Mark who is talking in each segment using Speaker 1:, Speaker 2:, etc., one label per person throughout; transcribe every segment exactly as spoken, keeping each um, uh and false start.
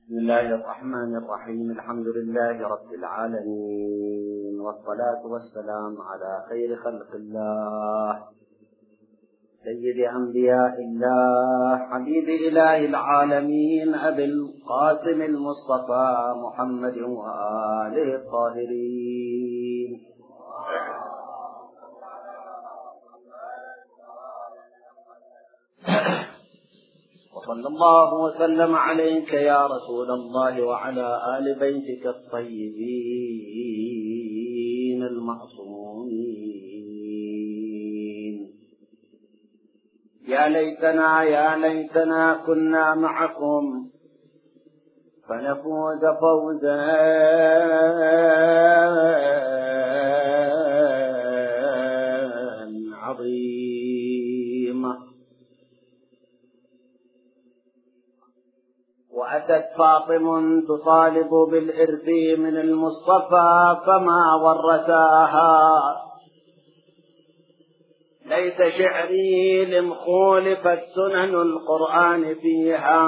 Speaker 1: بسم الله الرحمن الرحيم. الحمد لله رب العالمين، والصلاة والسلام على خير خلق الله سيد أنبياء الله حبيب إله العالمين أبي القاسم المصطفى محمد وآله الطاهرين. وصلى الله وسلم عليك يا رسول الله وعلى آل بيتك الطيبين المعصومين. يا ليتنا يا ليتنا كنا معكم فنفوز فوزا عظيما. وأتت فاطم تطالب بالإرث من المصطفى فما ورثاها. ليس شعري لم خولفت سنن القرآن فيها،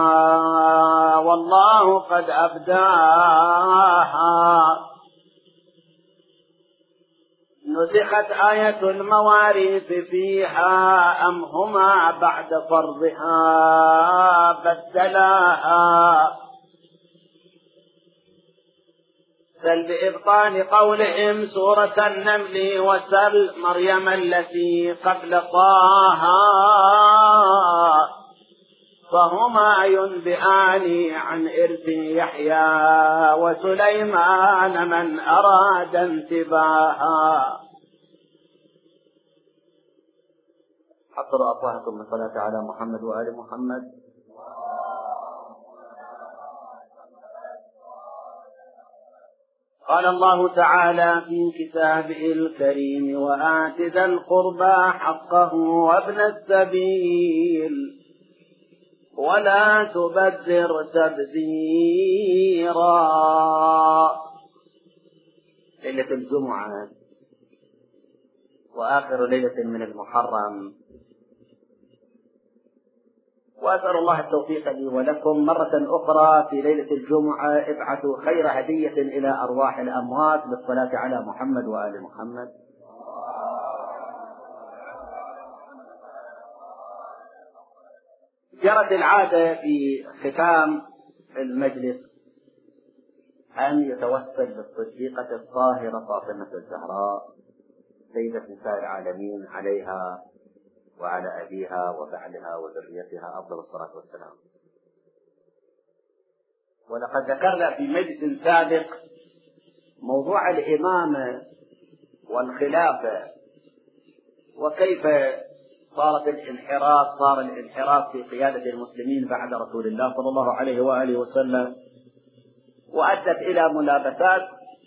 Speaker 1: والله قد أبداها. نسخت آية المواريث فيها أم هما بعد فرضها بدلاها. سل بإبطال قولهم سورة النمل وسل مريم التي قبل طه، فهما ينبئان عن إرث يحيى وسليمان من أراد انتباها. حضروا أفواهكم بالصلاة على محمد وآل محمد. قال الله تعالى في كتابه الكريم: وآت ذا القربى حقه وابن السبيل ولا تبذر تبذيرا. ليلة الجمعة وآخر ليلة من المحرم، وأسأل الله التوفيق لي ولكم مرة أخرى في ليلة الجمعة. ابعثوا خير هدية إلى أرواح الأموات بالصلاة على محمد وآل محمد. جرت العادة في ختام المجلس أن يتوسل بالصديقة الطاهرة فاطمة الزهراء سيدة نساء العالمين عليها وعلى أبيها وبعلها وذريتها أفضل الصلاة والسلام. ولقد ذكرنا في مجلس سابق موضوع الإمامة والخلافة، وكيف صارت الانحراف صار الانحراف في قيادة المسلمين بعد رسول الله صلى الله عليه وآله وسلم، وأدت إلى ملابسات.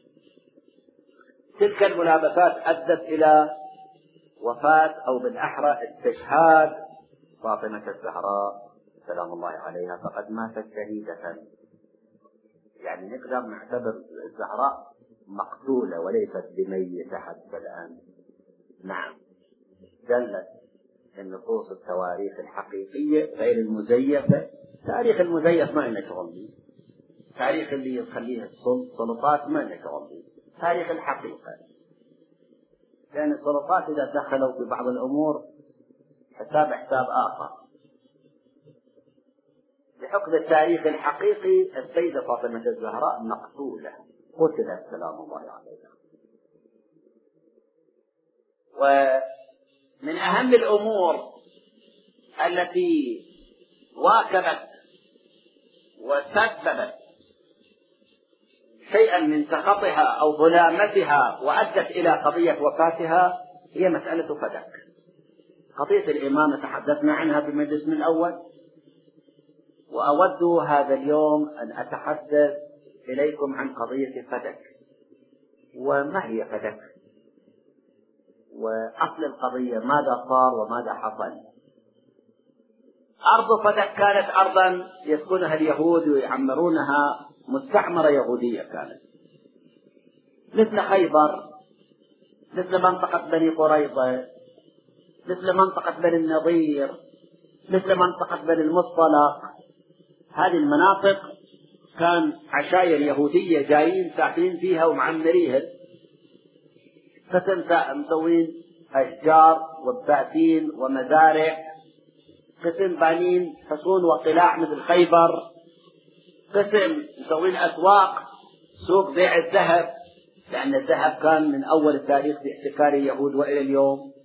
Speaker 1: تلك الملابسات أدت إلى وفاة أو بالأحرى استشهاد فاطمة الزهراء سلام الله عليها، فقد ماتت شهيدة. يعني نقدر نعتبر الزهراء مقتولة وليست بميتة حتى الآن. نعم، دلت النصوص التواريخ الحقيقية غير المزيفة. تاريخ المزيف ما لنا شغل به، تاريخ اللي يخليه السلطات ما لنا شغل به، تاريخ الحقيقة. لأن السلطات إذا دخلوا في بعض الأمور حساب حساب آخر. بحكم التاريخ الحقيقي السيدة فاطمة الزهراء مقتولة، قتلت سلام الله عليها. ومن أهم الأمور التي واكبت وسببت شيئا من سخطها أو ظلامتها وأدت إلى قضية وفاتها هي مسألة فدك. قضية الإمامة تحدثنا عنها في المجلس من الأول، وأود هذا اليوم أن أتحدث إليكم عن قضية فدك. وما هي فدك؟ وأصل القضية ماذا صار وماذا حصل؟ أرض فدك كانت أرضا يسكنها اليهود ويعمرونها، مستعمرة يهودية كانت، مثل خيبر، مثل منطقة بني قريظة، مثل منطقة بني النضير، مثل منطقة بني المصطلق. هذه المناطق كان عشائر يهودية جايين ساكنين فيها ومعمريها، قسم مسوين أشجار وبساتين ومزارع، قسم بانين حصون وقلاع مثل خيبر، قسم مسوين أسواق، سوق بيع الذهب، لأن الذهب كان من أول التاريخ في احتكار اليهود وإلى اليوم.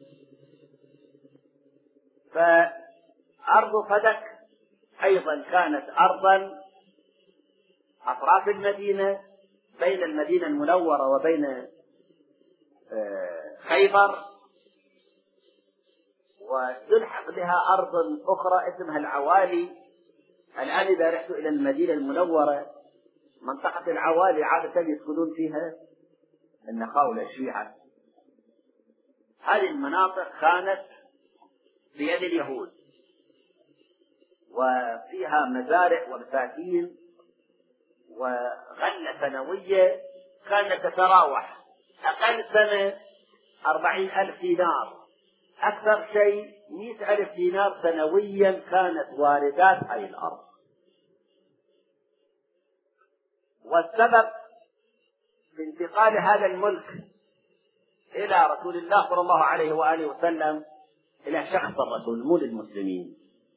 Speaker 1: فأرض فدك أيضا كانت أرضا أطراف المدينة، بين المدينة المنورة وبين خيبر، وتلحق بها أرض أخرى اسمها العوالي. الآن إذا رحت إلى المدينة المنورة، منطقة العوالي عادة يسكنون فيها النخاولة الشيعة. هذه المناطق كانت بيد اليهود، وفيها مزارع وبساتين وغلة سنوية كانت تتراوح أقل سنة أربعين ألف دينار، أكثر شيء مئة ألف دينار سنويا كانت واردات هذه الأرض. والسبب في انتقال هذا الملك إلى رسول الله صلى الله عليه وآله وسلم، إلى شخص الرسول مو للمسلمين،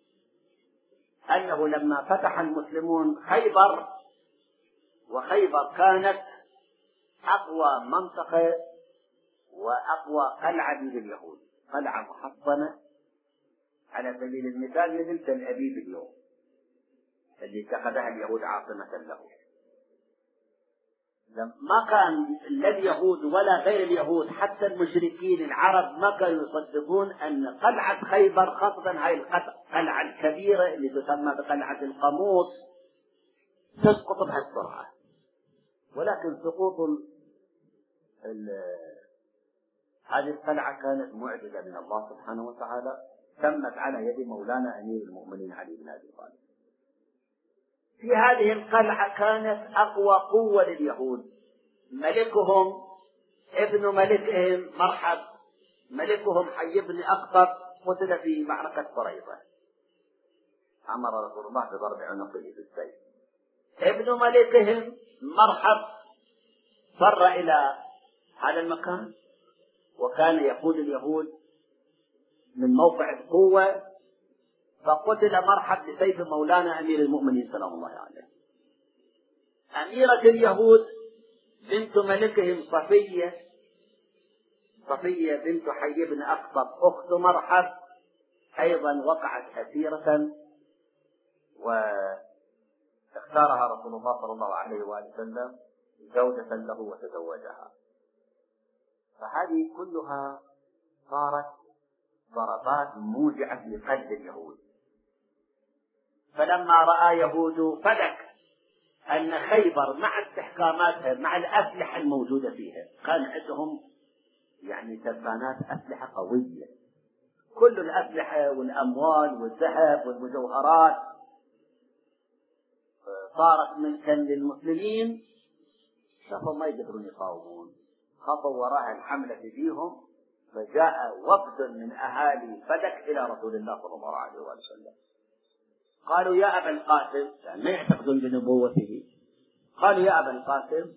Speaker 1: أنه لما فتح المسلمون خيبر، وخيبر كانت أقوى منطقة وأقوى قلعة لليهود، قلعة محصنة على سبيل المثال مثل تل أبيب اليوم اللي اتخذها اليهود عاصمة له. ما كان لا اليهود ولا غير اليهود، حتى المشركين العرب ما كانوا يصدقون أن قلعة خيبر، خاصة هاي القلعة الكبيرة اللي تسمى بقلعة القاموس، تسقط بهالسرعة. ولكن سقوط هذه القلعة كانت معجزة من الله سبحانه وتعالى، تمت على يد مولانا أمير المؤمنين علي بن أبي طالب. في هذه القلعة كانت أقوى قوة لليهود، ملكهم ابن ملكهم مرحب، ملكهم حي بن أخطب قتل في معركة قريظة، أمر رسول الله بضرب عنقه بالسيف. ابن ملكهم مرحب فر إلى هذا المكان، وكان يقود اليهود من موقع القوة، فقتل مرحب بسيف مولانا أمير المؤمنين سلام الله عليه. أميرة اليهود بنت ملكهم صفية، صفية بنت حي بن أخطب أخت مرحب، أيضا وقعت أسيرة، واختارها رسول الله صلى الله عليه وآله وسلم زوجة له وتزوجها. فهذه كلها صارت ضربات موجعة لقلب اليهود. فلما رأى يهود فدك أن خيبر مع استحكاماتها مع الأسلحة الموجودة فيها، كان عندهم يعني تربانات أسلحة قوية، كل الأسلحة والأموال والذهب والمجوهرات صارت ملكا للمسلمين، شافوا ما يقدرون يقاومون، خطوا وراء الحملة فيهم، فجاء وفد من أهالي فدك إلى رسول الله صلى الله عليه وسلم. قالوا يا أبا القاسم، يعني ما يعتقدون بنبوته، قالوا يا أبا القاسم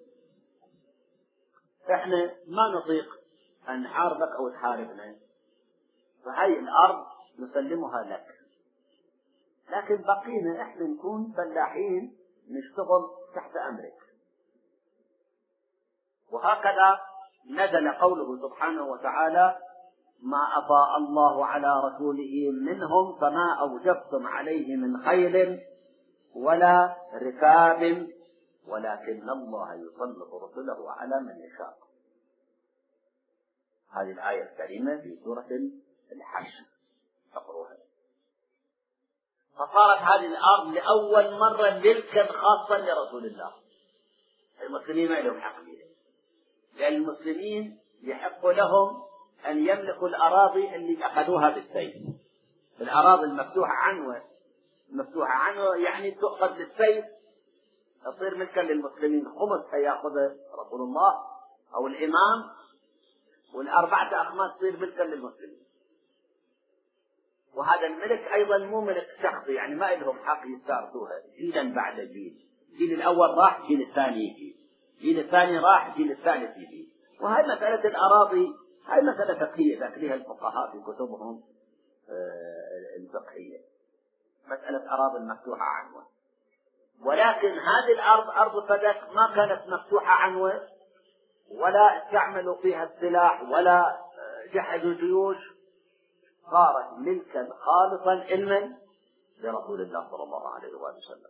Speaker 1: إحنا ما نطيق أن نحاربك أو تحاربنا، فهي الأرض نسلمها لك، لكن بقينا إحنا نكون فلاحين نشتغل تحت أمرك. وهكذا نزل قوله سبحانه وتعالى ما أفاء الله على رسوله منهم فما أوجبتم عليه من خيل ولا ركاب ولكن الله يسلط رسله على من يشاء. هذه الآية الكريمة في سورة الحشر تقروها. فصارت هذه الأرض لأول مرة ملكا خاصا لرسول الله. المسلمين ما لهم حق بها، لأن المسلمين يحق لهم أن يملكوا الأراضي اللي أخذوها بالسيف. الأراضي المفتوحة عنه المفتوحة عنه يعني تؤخذ بالسيف تصير ملكا للمسلمين، خمس سيأخذه رسول الله أو الإمام، والأربعة أخماس تصير ملكا للمسلمين. وهذا الملك أيضا مو ملك شخصي، يعني ما لهم حق يستارثوها جيلا بعد جيل، الجيل الأول راح، الجيل الثاني يجي، الجيل الثاني راح، الجيل الثالث يجي. وهي مسألة الأراضي هاي مسألة فقهية ذكرها الفقهاء في كتبهم الفقهية، مسألة أراضي مفتوحة عنوة. ولكن هذه الأرض أرض فدك ما كانت مفتوحة عنوة، ولا استعملوا فيها السلاح ولا جهزوا الجيوش، صارت ملكا خالصا علما لرسول الله صلى الله عليه وآله وسلم.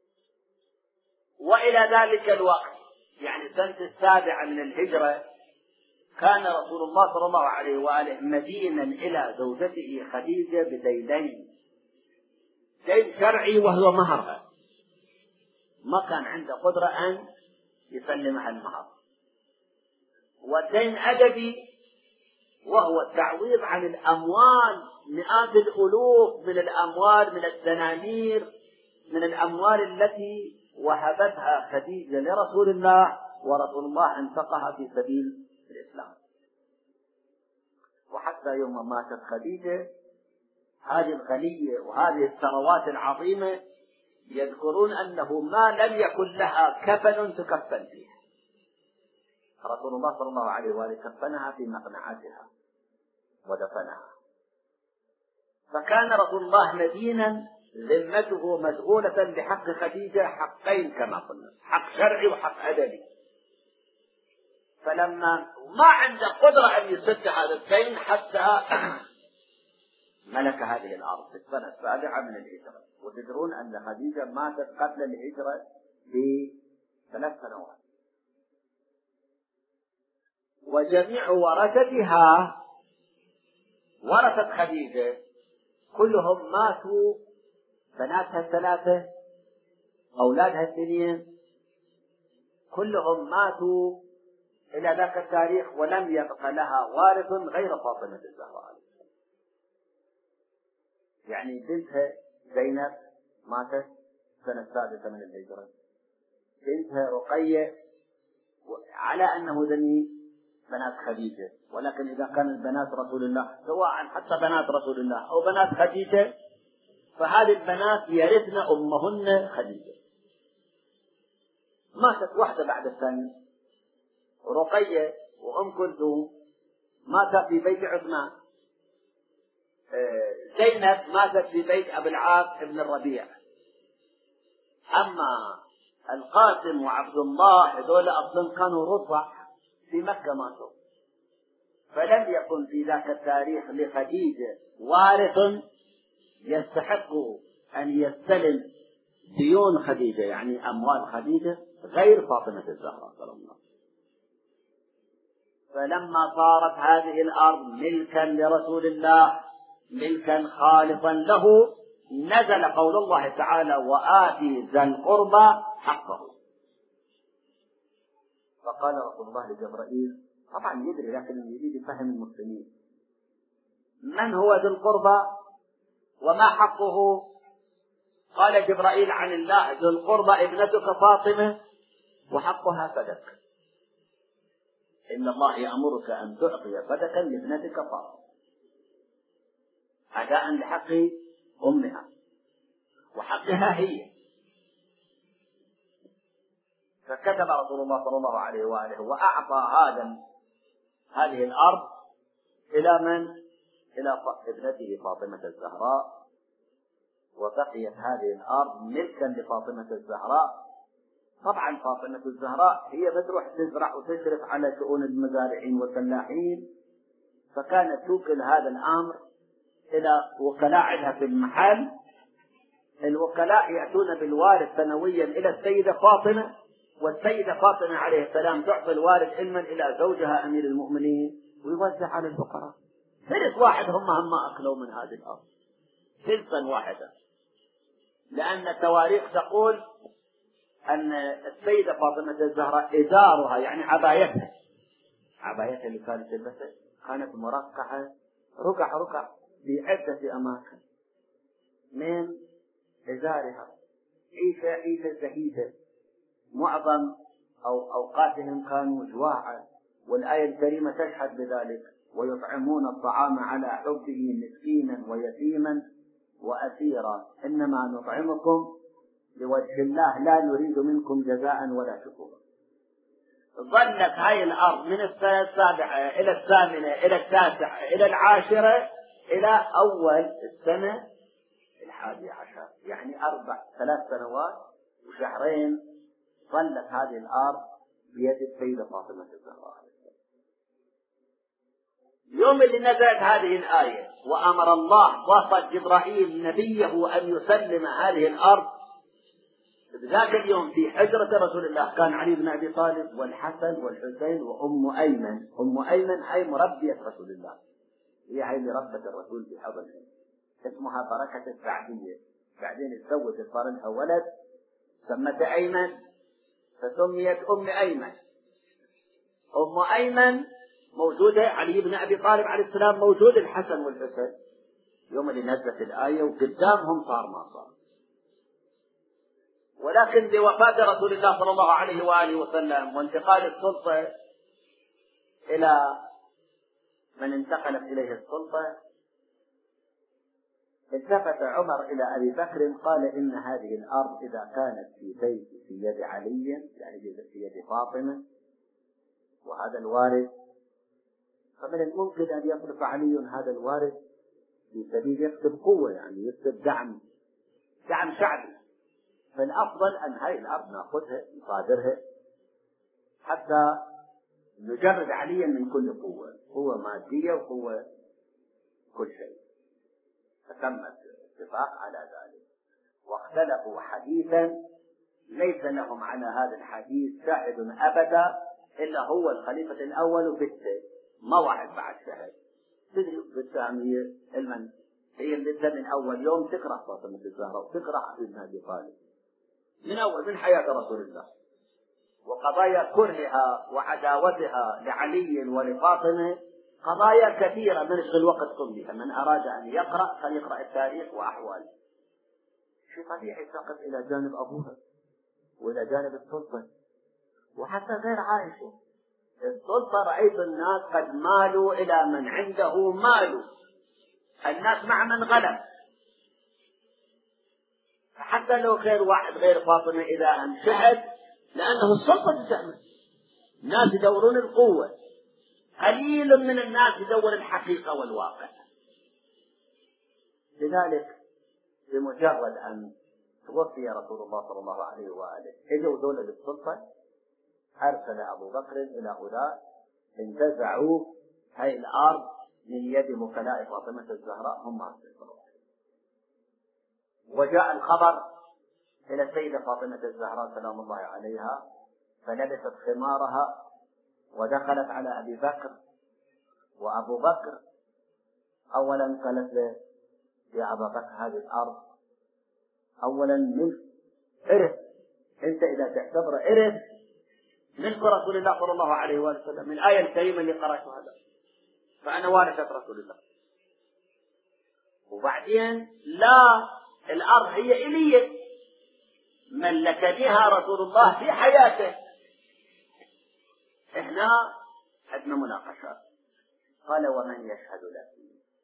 Speaker 1: وإلى ذلك الوقت يعني سنة السابعة من الهجرة كان رسول الله صلى الله عليه وآله مدينا إلى زوجته خديجة بدينين، دين شرعي وهو مهرها، ما كان عنده قدرة أن يسلمها المهر، والدين أدبي وهو التعويض عن الأموال، مئات الألوف من الأموال، من الدنانير، من الأموال التي وهبتها خديجة لرسول الله، ورسول الله أنفقها في سبيل الإسلام. وحتى يوم ماتت خديجة هذه الغنية وهذه الثروات العظيمة يذكرون أنه ما لم يكن لها كفن تكفن فيه، رسول الله صلى الله عليه وآله كفنها في مقنعتها ودفنها. فكان رسول الله مدينا ذمته مسؤولة بحق خديجة حقين كما قلنا، حق شرعي وحق أدبي. فلما ما عنده قدرة أن يسد هذا الدين حتى ملك هذه الأرض في السنة السابعة من الهجرة. وتدرون أن خديجة ماتت قبل الهجرة بثلاث سنوات، وجميع ورثتها ورثت خديجة كلهم ماتوا، بناتها الثلاثة أولادها الاثنين كلهم ماتوا إلى ذاك التاريخ، ولم يبق لها وارث غير فاطمة الزهراء عليه السلام. يعني بنتها زينب ماتت السنة السادسة من الهجرة، بنتها رقية على أنه ذني بنات خديجة، ولكن إذا كانت بنات رسول الله سواء حتى بنات رسول الله أو بنات خديجة فهذه البنات يرثن أمهن خديجة. ماتت واحدة بعد الثانية، رقية وأم كلثوم ماتت في بيت عثمان، زينب ماتت في بيت أبي العاص بن الربيع. أما القاسم وعبد الله هذول أصلا كانوا رضع في مكة ماتوا، فلم يكن في ذاك التاريخ لخديجة وارث يستحق أن يستلم ديون خديجة يعني أموال خديجة غير فاطمة الزهراء صلى الله عليه وسلم. فلما صارت هذه الأرض ملكا لرسول الله ملكا خالصا له نزل قول الله تعالى وآتي ذا القربى حقه. فقال رسول الله لجبرائيل، طبعا يدري لكن يريد يفهم المسلمين، من هو ذو القربى وما حقه؟ قال جبرائيل عن الله ذو القربى ابنتك فاطمة وحقها فدك، إن الله يأمرك أن تعطي فدكا لابنتك فاطمة أداء لحق أمها وحقها هي. فكتب رسول الله صلى الله عليه وآله وأعطى هذا هذه الأرض إلى من؟ إلى ابنته فاطمة الزهراء، وبقيت هذه الأرض ملكا لفاطمة الزهراء. طبعا فاطمة الزهراء هي بتروح تزرع وتشرف على شؤون المزارعين والفلاحين، فكانت توكل هذا الأمر إلى وكلاء عندها في المحل. الوكلاء يأتون بالوارث سنويا إلى السيدة فاطمة، والسيدة فاطمة عليه السلام تعطي الوارث علما إلى زوجها أمير المؤمنين ويوزع على الفقراء. ثلث واحد هم هم أكلوا من هذه الأرض، ثلثا واحدا، لأن التواريخ تقول أن السيدة فاطمة الزهراء إزارها يعني عبايتها عبايتها اللي كانت تلبسها كانت مرقعة رقع رقع في عدة أماكن من إزارها، عيشة عيشة زهيدة، معظم أو أوقاتهم كانوا جواعا، والآية الكريمة تشهد بذلك، ويطعمون الطعام على حبه مسكينا ويتيما وأسيرا إنما نطعمكم لوجه الله لا نريد منكم جزاء ولا شكورا. ظلت هاي الأرض من السنة السابعة إلى الثامنة إلى التاسعة إلى العاشرة إلى أول السنة الحادية عشر، يعني أربع ثلاث سنوات وشهرين ظلت هذه الأرض بيد السيدة فاطمة الزهراء. يوم اللي نزلت هذه الآية وأمر الله وصل جبرائيل نبيه أن يسلم هذه الأرض، بذاك اليوم في حجرة رسول الله كان علي بن أبي طالب والحسن والحسين وأم أيمن. أم أيمن هي مربية رسول الله، هي هي اللي ربت الرسول في حضنها، اسمها بركة السعدية. بعدين تزوجت صار لها ولد سمته أيمن فسميت أم أيمن. أم أيمن موجودة، علي بن أبي طالب عليه السلام موجود، الحسن والحسين. يوم اللي نزلت الآية وقدامهم صار ما صار. ولكن بوفاة رسول الله صلى الله عليه وآله وسلم وانتقال السلطة إلى من انتقلت إليه السلطة، التفت عمر إلى أبي بكر قال إن هذه الأرض إذا كانت في بيت في يد علي، يعني في يد فاطمة وهذا الوارث، فمن الممكن أن يصرف علي هذا الوارث في سبيل يكسب قوة، يعني يكسب دعم دعم شعبي. فالأفضل أن هذه الأرض نأخذها نصادرها حتى نجرد عليا من كل قوة، قوة مادية وقوة كل شيء. فتم الاتفاق على ذلك، واختلفوا حديثا ليس لهم على هذا الحديث شاهد أبدا إلا هو الخليفة الأول وبته، ما واحد بعد شهد. تدري بالتامية المن هي اللي من أول يوم تكره فاطمة الزهراء وتكره علي بن أبي طالب من أول من حياة رسول الله، وقضايا كرهها وعداوتها لعلي ولفاطمة قضايا كثيرة من الوقت كلها. من أراد أن يقرأ فليقرأ التاريخ وأحواله. شيء طبيعي تقف إلى جانب أبوها وإلى جانب السلطة، وحتى غير عائشة السلطة رأيت الناس قد مالوا إلى من عنده مال، الناس مع من غلب. حتى لو غير واحد غير فاطمة إذا انشهد، لأنه السلطة تعمل، الناس يدورون القوة، قليل من الناس يدور الحقيقة والواقع. لذلك بمجرد أن توفي رسول الله صلى الله عليه وآله إجوا دولة السلطة، أرسل أبو بكر إلى أولاد انتزعوا هاي الأرض من يد وكلاء فاطمة الزهراء هم أرسلوا. وجاء الخبر إلى السيدة فاطمة الزهراء سلام الله عليها، فلبست خمارها ودخلت على أبي بكر. وأبو بكر أولا قالت له يا أبا بكر هذه الأرض أولا ملك إرث، أنت إذا تعتبر إرث ملك رسول الله صلى الله عليه وسلم، من الآية الكريمة اللي قرأتها هذا، فأنا وارثة رسول الله. وبعدين لا، الأرض هي إلية ملكنيها رسول الله في حياته. إحنا عندنا مناقشات. قال ومن يشهد لك؟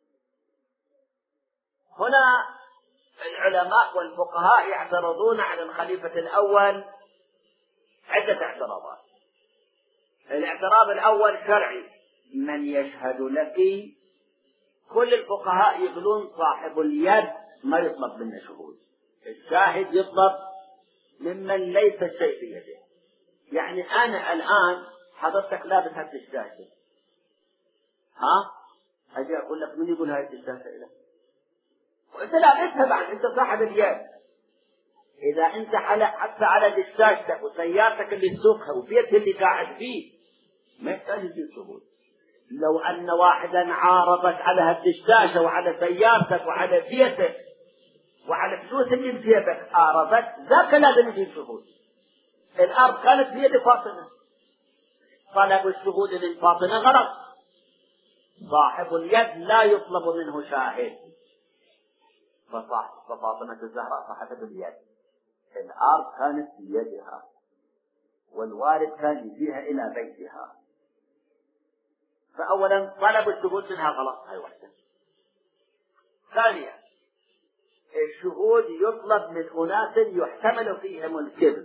Speaker 1: هنا العلماء والفقهاء يعترضون على الخليفة الأول عدة اعتراضات. الاعتراض الأول شرعي، من يشهد لك؟ كل الفقهاء يقولون صاحب اليد ما يطلب منه شهود، الشاهد يطلب ممن ليس الشيء في يده. يعني أنا الآن حضرتك لابس هذه الشاشة، ها أجي أقول لك من يقول هذه الشاشة إلى وأنت لابسها بعد، أنت صاحب اليد. إذا أنت حتى على دشاشتك وسيارتك اللي تسوقها وبيتك اللي قاعد فيه ما يحتاج يجيب شهود. لو أن واحدا عارضك على هالدشاشة وعلى سيارتك وعلى بيتك وعلى فلوس اللي في جيبك عارضك، ذاك لازم يجيب شهود. الأرض كانت في يد فاطمة، طلب الشهود من فاطمة غلط. صاحب اليد لا يطلب منه شاهد، ففاطمة الزهراء صاحبة اليد، الأرض كانت في يدها والوالد كان يجيها إلى بيتها، فأولا طلب الشهود منها غلط، هاي واحدة. ثانيا الشهود يطلب من أناس يحتمل فيهم الكذب،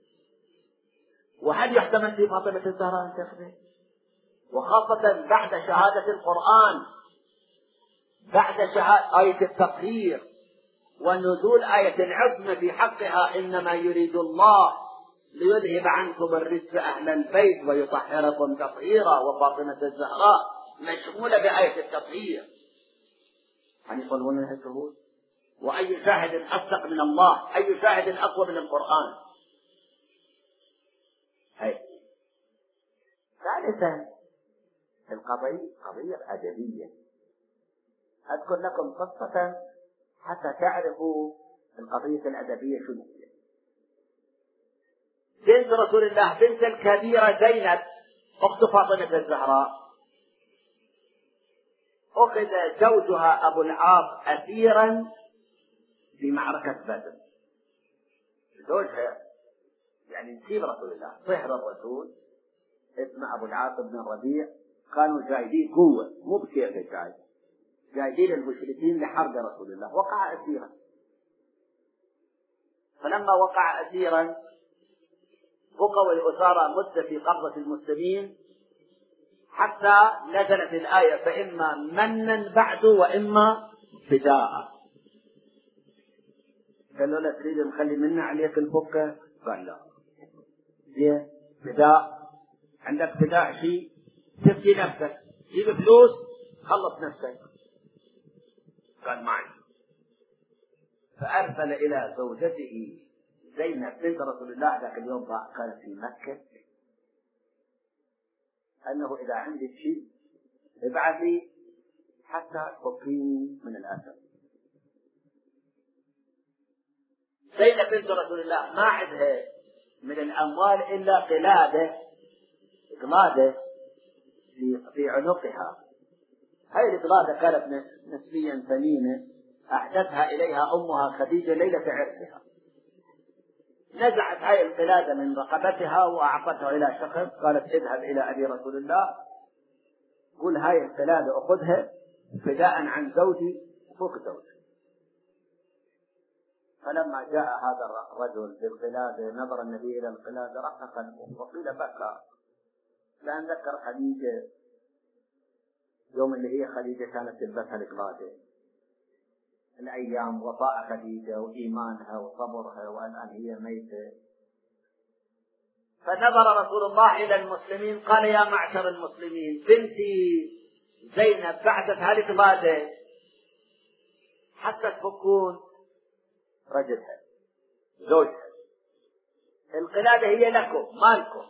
Speaker 1: وهل يحتمل في فاطمة الزهراء أن تكذب؟ وخاصة بعد شهادة القرآن، بعد شهادة آية التطهير ونزول آية العصمة في حقها، إنما يريد الله ليذهب عنكم الرجس أهل البيت ويطهركم تطهيرا، وفاطمة الزهراء مشمولة بآية التطهير. أن يطلبون منها الشهود؟ وأي شاهد أصدق من الله؟ أي شاهد أقوى من القرآن؟ هي. ثالثا القضية قضية أدبية. أذكر لكم قصة حتى تعرفوا القضية الأدبية شنو هي. بنت رسول الله، بنت الكبيرة زينب أخت فاطمة الزهراء، أخذ زوجها أبو العاص أسيرا في معركة بدر. زوجها يعني نسيب رسول الله، صهر الرسول اسمه أبو العاص بن الربيع، كانوا جايدين قوة مو بكيف جاي جايدين المشركين لحرب رسول الله، وقع أسيرا. فلما وقع أسيرا بقوا الأسارى مدة في قبضة المسلمين حتى نزلت الآية فإما منا بعد وإما فداء. قالوا لا تريد نخلي منا عليك الفكة؟ قال لا. ليه؟ فداء. عندك فداء شيء تفدي نفسك، جيب فلوس خلص نفسك. قال معي. فأرسل إلى زوجته زينب بنت رسول الله ذاك اليوم كانت في مكة، أنه إذا عندك شيء ابعثي حتى تفكيني من الأسر. زينب بنت رسول الله ما عندها من الأموال إلا قلادة قلادة في في عنقها. هذه القلادة كانت نسبيا ثمينة، أحدثها إليها أمها خديجة ليلة عرسها. نزعت هاي القلادة من رقبتها وأعطتها إلى شخص، قالت اذهب إلى أبي رسول الله قل هاي القلادة أخذها فداء عن زوجي فوق زوجي. فلما جاء هذا الرجل بالقلادة نظر النبي إلى القلادة رق قلبه وقيل بكى، لأن ذكر خديجة يوم اللي هي خديجة كانت تلبسها القلادة، الأيام وفاء خديجة وإيمانها وصبرها والآن هي ميتة. فنظر رسول الله إلى المسلمين قال يا معشر المسلمين، بنتي زينب بعثت هذه القلادة حتى تفكون رجلها زوجها، القلادة هي لكم مالكم،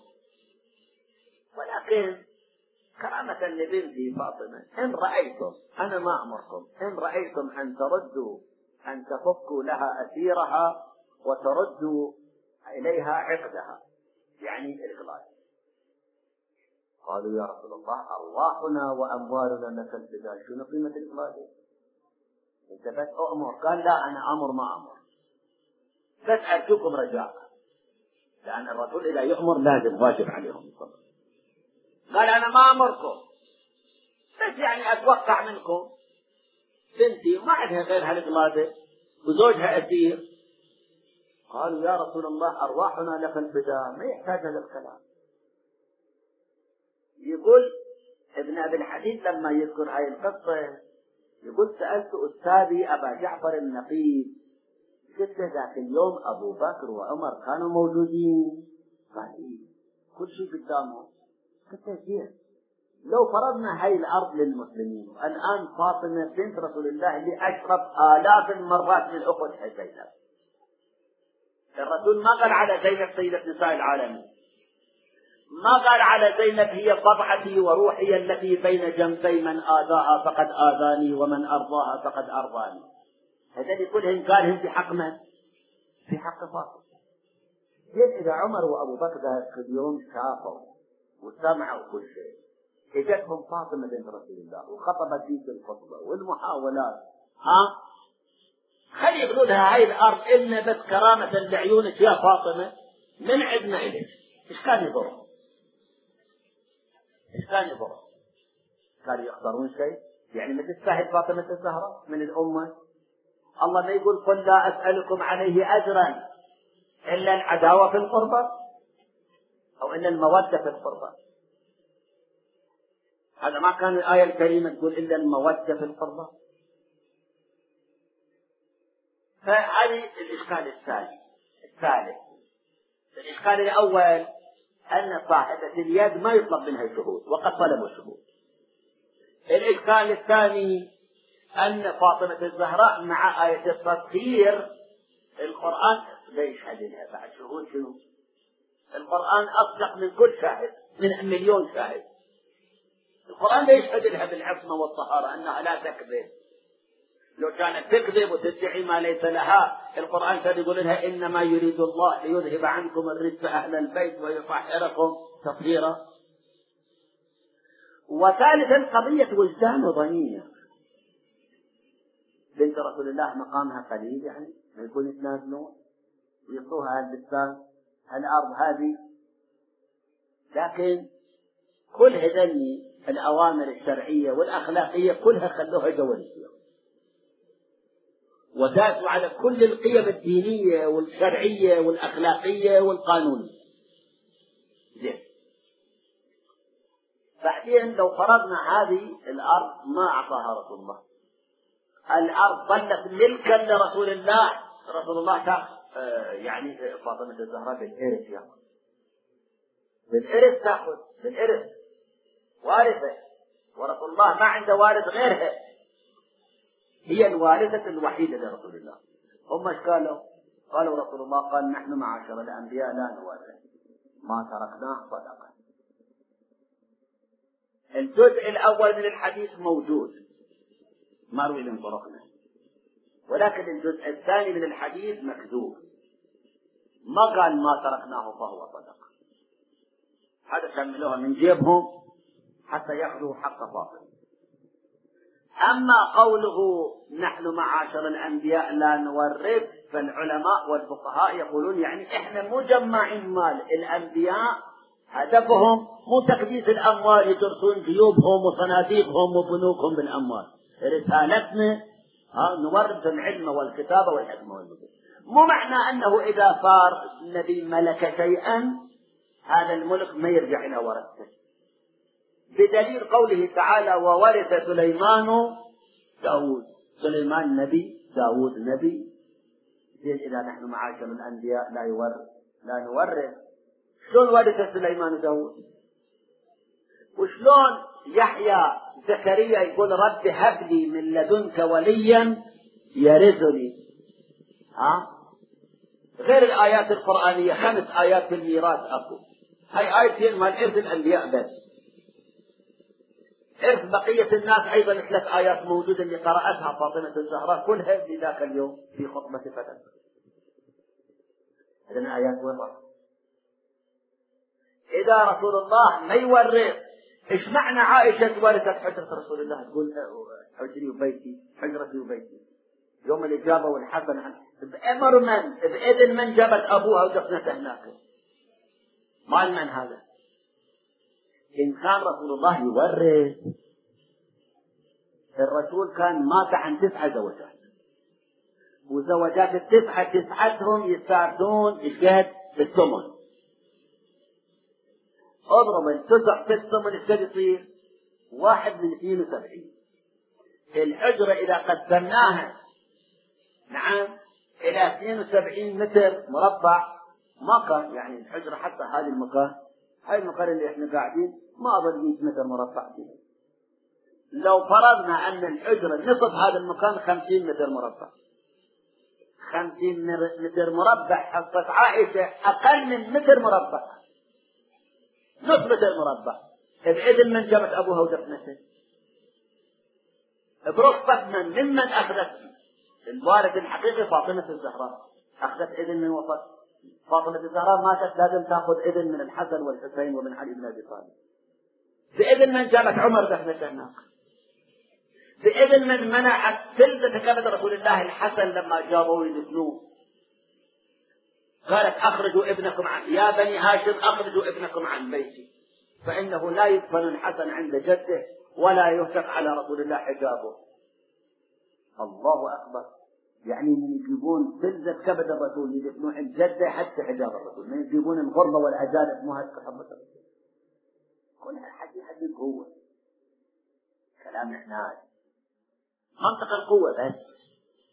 Speaker 1: ولكن كرامة لبنتي فاطمة إن رأيتم، أنا ما أمركم، إن رأيتم أن تردوا أن تفكوا لها أسيرها وتردوا إليها عقدها، يعني القلادة. قالوا يا رسول الله أرواحنا وأموالنا لك الفداء، شنو قيمة القلادة؟ أنت بس أؤمر. قال لا أنا أمر ما أمر، بس أرجوكم رجاء، لأن الرسول إذا يأمر لازم واجب عليهم الصبر. قال أنا ما أمركم، بس يعني أتوقع منكم بنتي ما عندها غير هالقلادة وزوجها أسير. قالوا يا رسول الله أرواحنا لك الفداء، ما يحتاج هذا الكلام. يقول ابن أبي الحديد لما يذكر هاي القصة يقول سألت أستاذي أبا جعفر النقيب، قلت له ذاك اليوم أبو بكر وعمر كانوا موجودين؟ قال إيه كل شيء قدامهم. قلت له زين، لو فرضنا هاي الأرض للمسلمين الآن فاطمة بنت رسول الله اللي أشرب آلاف المرات من أخوتها زينب، الرسول ما قال على زينب سيدة نساء العالمين، ما قال على زينب هي بضعتي وروحي التي بين جنبي من آذاها فقد آذاني ومن أرضاها فقد أرضاني. هذا كلهم قالهم في حق من؟ في حق فاطمة. زين إذا عمر وأبو بكر ذاك اليوم شافوا وسمعوا كل شيء، اجتهم فاطمة بنت رسول الله وخطبت ديك الخطبة والمحاولات، ها خلي يقولوا لها هاي الأرض إلنا بس كرامة لعيونك يا فاطمة، من عندنا إليك، إيش كان يضر؟ إيش كان يضر؟ كانوا يختارون شيء يعني ما تستاهل فاطمة الزهراء من الأمة؟ الله ما يقول قل لا أسألكم عليه أجرا إلا العداوة في القربى أو إلا المودة في القربى. هذا ما كان الآية الكريمة تقول إلا المودة في القربى. فهذه الإشكال الثاني. الثالث الإشكال الأول أن صاحبة اليد ما يطلب منها شهود وقد طلبوا شهود. الإشكال الثاني أن فاطمة الزهراء مع آية التطهير القرآن لا يشهد لها بعد شهود. شنو؟ القرآن أصدق من كل شاهد، من مليون شاهد. القرآن لا يشهد لها بالعصمة والطهارة أنها لا تكذب. لو كانت تكذب وتدعي ما ليس لها القرآن كان يقول لها إنما يريد الله ليذهب عنكم الرجس أهل البيت ويطهركم تطهيرا. وثالثا قضية وجدان وضنية. بنت رسول الله مقامها قليل، يعني ما يكون يتنازلون ويعطوها البستان الأرض هذه، لكن كل هذه الأوامر الشرعية والأخلاقية كلها خلوها جوالية وداسوا على كل القيم الدينية والشرعية والأخلاقية والقانونية. زين. بعدين لو فرضنا هذه الأرض ما أعطاها رسول الله، الأرض ظلت ملكا لرسول الله، رسول الله تأخذ آه يعني فاطمة الزهراء بالإرث، يأخذ بالإرث، تأخذ بالإرث وارثة، ورسول الله ما عنده وارث غيرها، هي الوارثة الوحيدة لرسول الله. هم ايش قالوا؟ قالوا رسول الله قال نحن معاشر الأنبياء لا نورث ما تركناه صدقة. الجزء الأول من الحديث موجود مروي من طرقنا، ولكن الجزء الثاني من الحديث مكذوب، ما قال ما تركناه فهو صدقة. هذا كملوها من جيبهم حتى يأخذوا حق فاطمة. أما قوله نحن معاشر الأنبياء لا نورث، فالعلماء والفقهاء يقولون يعني إحنا مجمعين مال الأنبياء، هدفهم مو تقديس الأموال يدرسون جيوبهم وصناديقهم وبنوكهم بالأموال، رسالتنا ها نورث العلم والكتابة والحكمة والنبوة. مو معنى أنه إذا صار النبي ملك شيئا هذا الملك ما يرجع إلى ورثته، بدليل قوله تعالى وورث سليمان داود. سليمان نبي، داود نبي. إذا نحن معاشر الأنبياء لا يورث لا نورث، شلون ورث سليمان داود؟ وشلون يحيى زكريا يقول رب هب لي من لدنك وليا يرثني؟ ها؟ غير الآيات القرآنية خمس آيات في الميراث أكو، هاي آيتين مال إرث الأنبياء بس. إرث بقية الناس أيضا ثلاث آيات موجودة اللي قرأتها فاطمة الزهراء كلها في ذاك اليوم في خطبة فتح. هذه آيات وراء. إذا رسول الله ما يورث، إيش معنى عائشة ورثت حجرة رسول الله؟ تقول حجري وبيتي، حجرتي وبيتي. يوم اللي جابوا الحسن عن بأمر من؟ بإذن من جابت أبوها ودفنته هناك؟ مال من هذا؟ إن كان رسول الله يورث، الرسول كان مات عن تسعة زوجات، وزوجات التسعة تسعتهم يستعدون إشهاد الثمن. اضرب التسع في الثمن ايش يصير؟ واحد من اثنين وسبعين. الحجرة إذا قسمناها نعم إلى اثنين وسبعين متر مربع ما كان يعني الحجرة حتى هذا المكان، هاي المكان اللي احنا قاعدين ما أظن مئة متر مربع فيه. لو فرضنا أن الحجرة نصف هذا المكان خمسين متر مربع، خمسين متر مربع حصة عائشة أقل من متر مربع، نصف متر مربع. بإذن من جابت أبوها ودفنته؟ برصة من ممن أخذت الوارث الحقيقي فاطمة الزهراء، أخذت إذن من وفاة فاطمة الزهراء ماتت لازم تأخذ إذن من الحسن والحسين ومن علي بن أبي طالب. بإذن من جابت عمر دفنته هناك؟ بإذن من منعت تلبس كبد رسول الله الحسن لما جابوا يدفنوه؟ قالت أخرجوا ابنكم عن يا بني هاشم أخرجوا ابنكم عن بيتي فإنه لا يدفن الحسن عند جده ولا يهتك على رسول الله حجابه. الله أكبر. يعني من يجيبون تلزة كبد الرسول يدفنون عند جده حتى حجاب الرسول، من يجيبون الغربة والأجانب مو هتك حبة الرسول. كل هالحد يحد القوة، كلام إحنا منطق القوة بس.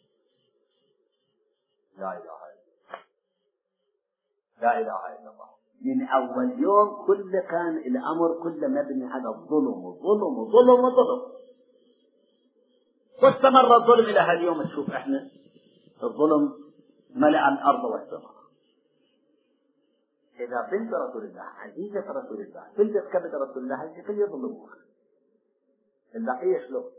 Speaker 1: لا إله إلا الله، لا إله إلا الله. من أول يوم كل كان الأمر كله مبني على الظلم وظلم وظلم وظلم، واستمر الظلم إلى هاليوم. تشوف إحنا الظلم ملأ الأرض والسماء. إذا بنت رسول الله عزيزة رسول الله بنت كبد رسول الله الكل يظلمها، البقية شلون؟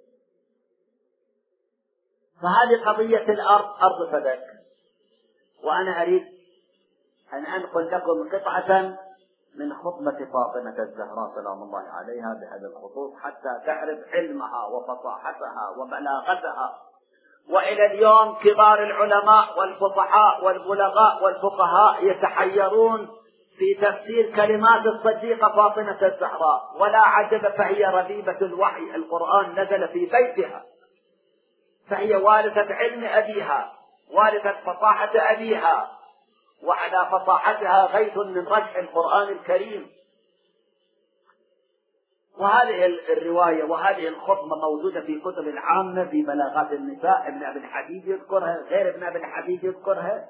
Speaker 1: فهذه قضية الأرض أرض فدك. وأنا أريد أن أنقل لكم قطعة من خطبة فاطمة الزهراء سلام الله عليها بهذا الخطوط حتى تعرف علمها وفصاحتها وبلاغتها. وإلى اليوم كبار العلماء والفصحاء والبلغاء والفقهاء يتحيرون في تفسير كلمات الصديقة فاطمة الزهراء، ولا عجب، فهي ربيبة الوحي، القرآن نزل في بيتها، فهي وارثة علم أبيها، وارثة فصاحة أبيها، وعلى فصاحتها غيث من رجح القرآن الكريم. وهذه الرواية وهذه الخطبة موجودة في كتب العامة في بلاغات النساء، ابن أبي الحديد يذكرها، غير ابن أبي الحديد يذكرها،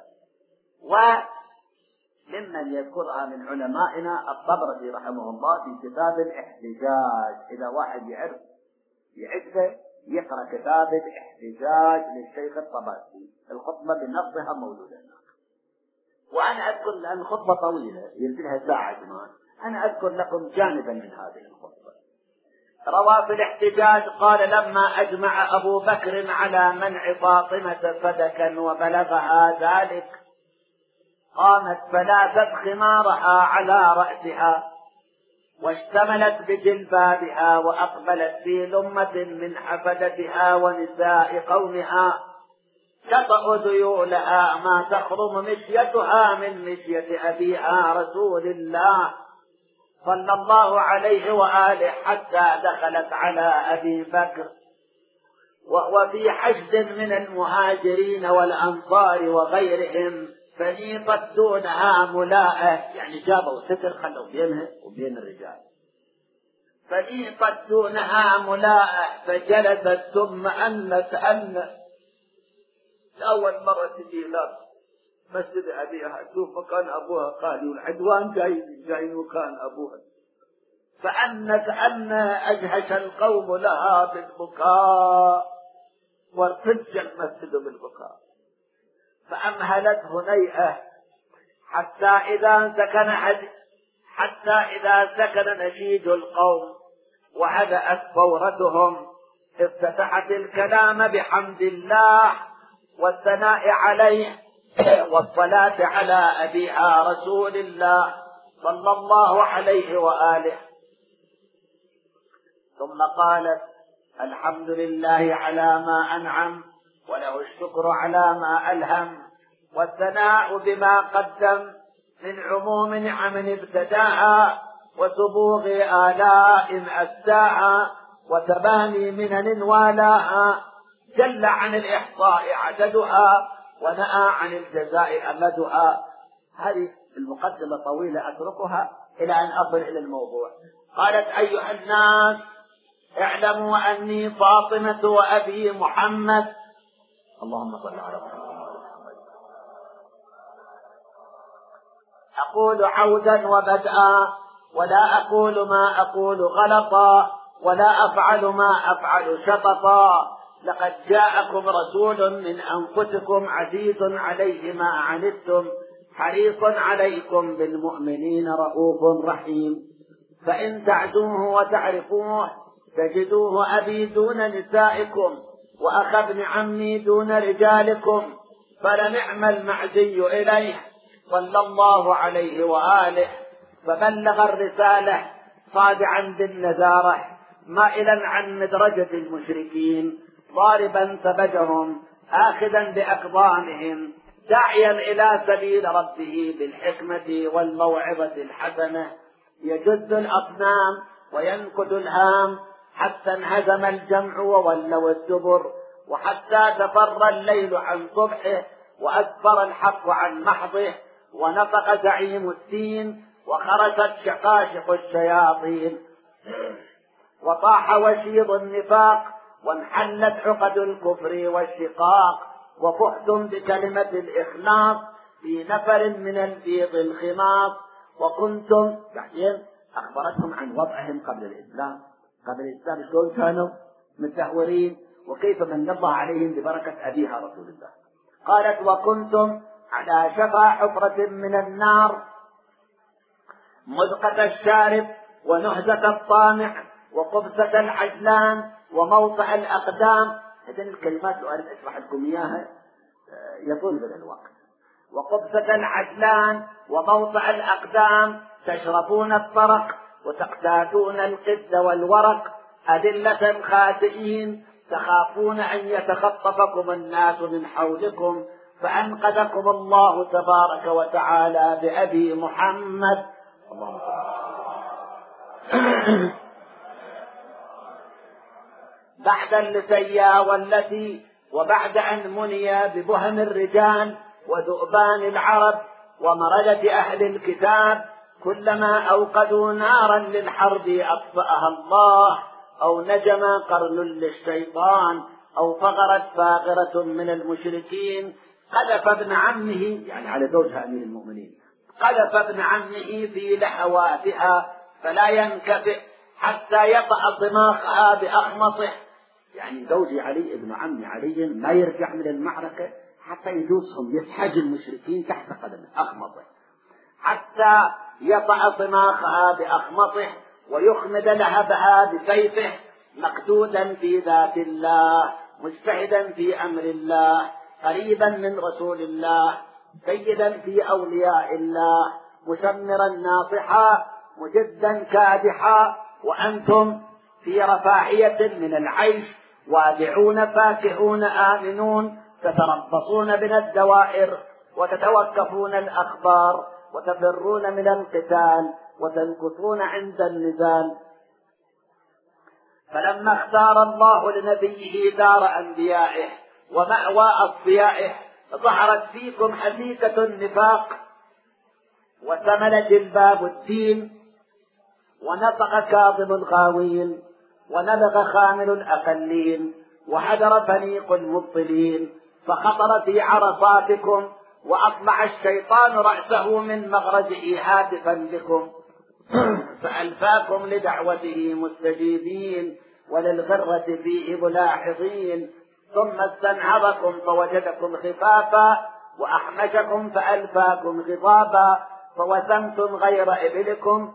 Speaker 1: وممن يذكرها من علمائنا الطبرسي رحمه الله في كتاب الاحتجاج. إذا واحد يعرف يعرفه يقرأ كتاب الاحتجاج للشيخ الطبرسي، الخطبة بنصها موجودة هناك. وأنا أذكر لأن خطبة طويلة يمكنها ساعة كمان، أنا أذكر لكم جانبا من هذه الخطبة. روى في الاحتجاج قال: لما أجمع أبو بكر على منع فاطمة فدكا وبلغها ذلك، قامت فلاتت خمارها على رأسها واشتملت بجلبابها وأقبلت في لمة من حفدتها ونساء قومها تطأ ذيولها ما تخرم مشيتها من مشية أبيها رسول الله صلى الله عليه وآله، حتى دخلت على أبي بكر وهو في حشد من المهاجرين والأنصار وغيرهم، فنيطت دونها ملاءة، يعني جابوا ستر خلوا بينها وبين الرجال، فنيطت دونها ملاءة فجلست ثم أنت أن أول مرة تجي لك مسجد أبيها تشوف مكان أبوها قال والعدوان جاي جاي مكان أبوها، فأنت أن أجهش القوم لها بالبكاء وارتج المسجد بالبكاء، فأمهلت هنيئة حتى إذا سكن حتى إذا سكن نشيج القوم وهدأت فورتهم افتتحت الكلام بحمد الله والثناء عليه والصلاة على أبيها رسول الله صلى الله عليه وآله، ثم قالت: الحمد لله على ما أنعم وله الشكر على ما ألهم، والثناء بما قدم من عموم نعم ابتداها وسبوغ آلاء أسداها وتباني منن والاها، جل عن الإحصاء عددها ونأى عن الجزاء أمدها. هذه المقدمة طويلة أتركها إلى أن أصل إلى الموضوع. قالت: أيها الناس اعلموا أني فاطمة وأبي محمد، اللهم صل على محمد، أقول عودا وبدءا ولا أقول ما أقول غلطا ولا أفعل ما أفعل شططا، لقد جاءكم رسول من أنفسكم عزيز عليه ما عنتم حريص عليكم بالمؤمنين رؤوف رحيم، فإن تعزوه وتعرفوه تجدوه أبي دون نسائكم وأخ ابن عمي دون رجالكم، فلنعم المعزي إليه صلى الله عليه وآله. فبلغ الرسالة صادعا بالنزارة مائلا عن مدرجة المشركين ضاربا سبجهم آخذا بأقدامهم داعيا إلى سبيل ربه بالحكمة والموعظة الحسنة، يجد الأصنام وينكد الهام حتى انهزم الجمع وولوا الدبر وحتى تفر الليل عن صبحه وأسفر الحق عن محضه ونطق زعيم الدين وخرجت شقاشق الشياطين وطاح وشيض النفاق وانحلت عقد الكفر والشقاق وفحتم بكلمة الإخلاص في نفر من البيض الخماص وكنتم بعدين أخبرتهم عن وضعهم قبل الإسلام. قبل الإسلام شلون كانوا متهورين وكيف من الله عليهم ببركة أبيها رسول الله. قالت وكنتم على شفا حفرة من النار مذقة الشارب ونهزة الطامع وقبسة العجلان وموطئ الأقدام. هذه الكلمات لو أردت أشرح لكم إياها يطول بنا الوقت. وقبسة العجلان وموطئ الأقدام تشربون الطرق وتقتادون القد والورق أذلة خاسئين تخافون أن يتخطفكم الناس من حولكم فأنقذكم الله تبارك وتعالى بأبي محمد. اللهم صل على بعد اللثيا والتي وبعد أن مني ببهم الرجال وذؤبان العرب ومردة أهل الكتاب كلما أوقدوا نارا للحرب أطفأها الله أو نجم قرن للشيطان أو فغرت فاغرة من المشركين قذف ابن عمه يعني على زوجها أمير المؤمنين قذف ابن عمه في لحواتها فلا ينكفئ حتى يطأ صماخها بأخمصه. يعني زوجي علي ابن عمي علي ما يرجع من المعركة حتى يدوسهم يسحج المشركين تحت قدمه أخمصه حتى يطأ صماخها بأخمصه ويخمد لهبها بسيفه مقدودا في ذات الله مجتهدا في أمر الله قريبا من رسول الله سيدا في أولياء الله مسمرا ناصحا مجدا كادحا وأنتم في رفاهية من العيش وادعون فاكهون آمنون تتربصون بنا الدوائر وتتوقفون الأخبار وتفرون من القتال وتنكثون عند النزال. فلما اختار الله لنبيه دار أنبيائه ومأوى أصفيائه ظهرت فيكم حديثة النفاق وثمل جلباب الدين ونطق كاظم الغاوين ونبغ خامل الأقلين وحذر فنيق المبطلين فخطر في عرصاتكم وأطلع الشيطان رأسه من مغرجه هاتفا بكم فألفاكم لدعوته مستجيبين وللغرة فيه ملاحظين ثم استنهضكم فوجدكم خفافا وأحمشكم فألفاكم غضابا فوسمتم غير إبلكم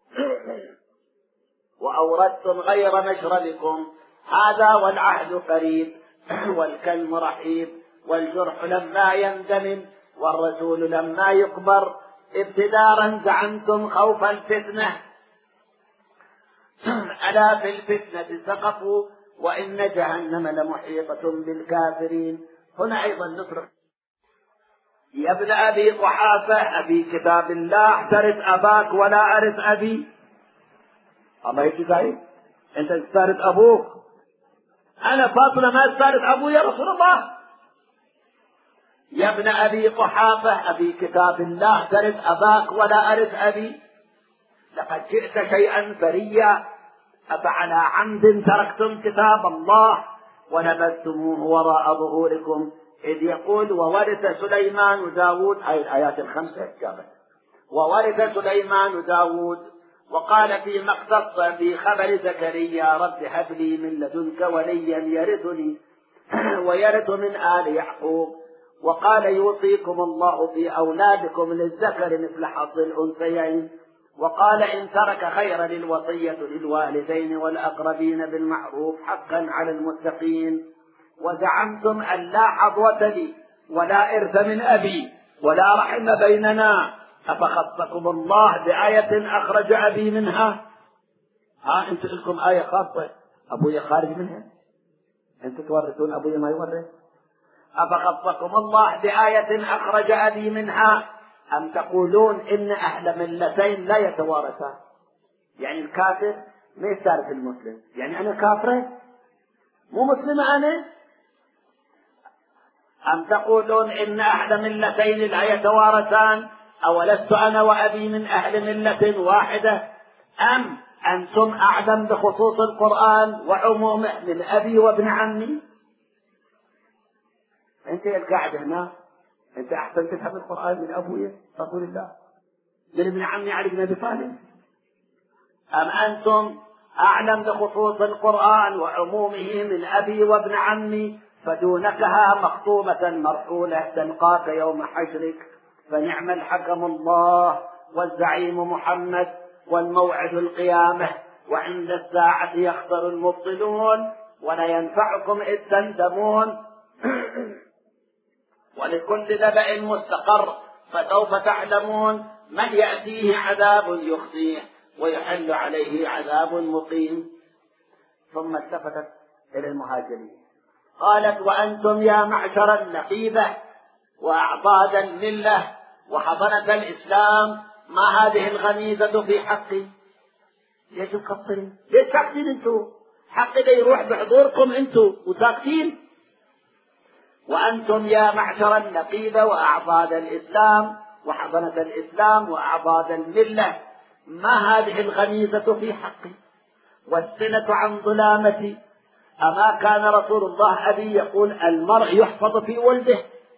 Speaker 1: وأوردتم غير مشربكم. هذا والعهد قريب والكلم رحيب والجرح لما يندمن والرسول لما يقبر ابتدارا زعمتم خوف الفتنة ألا في الفتنة سقطوا وإن جهنم لمحيطة بالكافرين. هنا أيضا نصرف يا ابن أبي قحافة أبي كتاب الله ترث أباك ولا أرث أبي. الله يجزاك أنت استارث أبوك أنا فاطمة ما استارث أبو يا رسول الله. يا ابن أبي قحافة أبي كتاب الله ترث أباك ولا أرث أبي. لقد جئت شيئا فريا أفعلى عمد تركتم كتاب الله ونبذتموه وراء ظهوركم إذ يقول وورث سليمان داود هاي الآيات الخمسة كامل وورث سليمان داود وقال في مقتص في خبر زكريا رب هب لي من لدنك وليا يرثني ويرث من آل يعقوب. وقال يوصيكم الله في أولادكم للذكر مثل حظ الأنثيين. وقال إن ترك خيرا الوصية للوالدين والأقربين بالمعروف حقا على المتقين. وزعمتم أن لا حظوة لي ولا إرث من أبي ولا رحم بيننا أفخصكم الله بآية أخرج أبي منها. ها أنتم لكم آية خاصة أبويا خارج منها أنتم تورثون أبويا ما يورث. أفخصكم الله بآية أخرج أبي منها أم تقولون إن أهل ملتين لا يتوارثان. يعني الكافر ما يستارث المسلم يعني أنا كافرة مو مسلمة أنا أم تقولون إن أهل ملتين لا يتوارثان؟ أولست أنا وأبي من أهل ملة واحدة؟ أم أنتم أعلم بخصوص القرآن وعمومه من أبي وابن عمي؟ أنت القاعدة هنا، أنت أحسن تفهم القرآن من أبويا رسول الله، من ابن عمي علي بن أبي طالب. أم أنتم أعلم بخصوص القرآن وعمومه من أبي وابن عمي؟ فدونكها مخطوبة مرحولة تلقاك يوم حشرك، فنعم الحكم الله والزعيم محمد والموعد القيامة، وعند الساعة يخسر المبطلون ولا ينفعكم إذ تندمون. ولكل نبأ مستقر، فسوف تعلمون من يأتيه عذاب يخزيه ويحل عليه عذاب مقيم. ثم التفتت إلى المهاجرين قالت: وأنتم يا معشر النقيبة وأعضاد الملة وحضنة الإسلام، ما هذه الغميزة في حقي؟ ليش مقصرين؟ ليش ساكتين انتوا؟ حقي ده يروح بحضوركم انتوا وساكتين. وأنتم يا معشر النقيبة وأعضاد الإسلام وحضنة الإسلام وأعضاد الملة، ما هذه الغميزة في حقي والسنة عن ظلامتي؟ أما كان رسول الله أبي يقول: المرء يحفظ في ولده.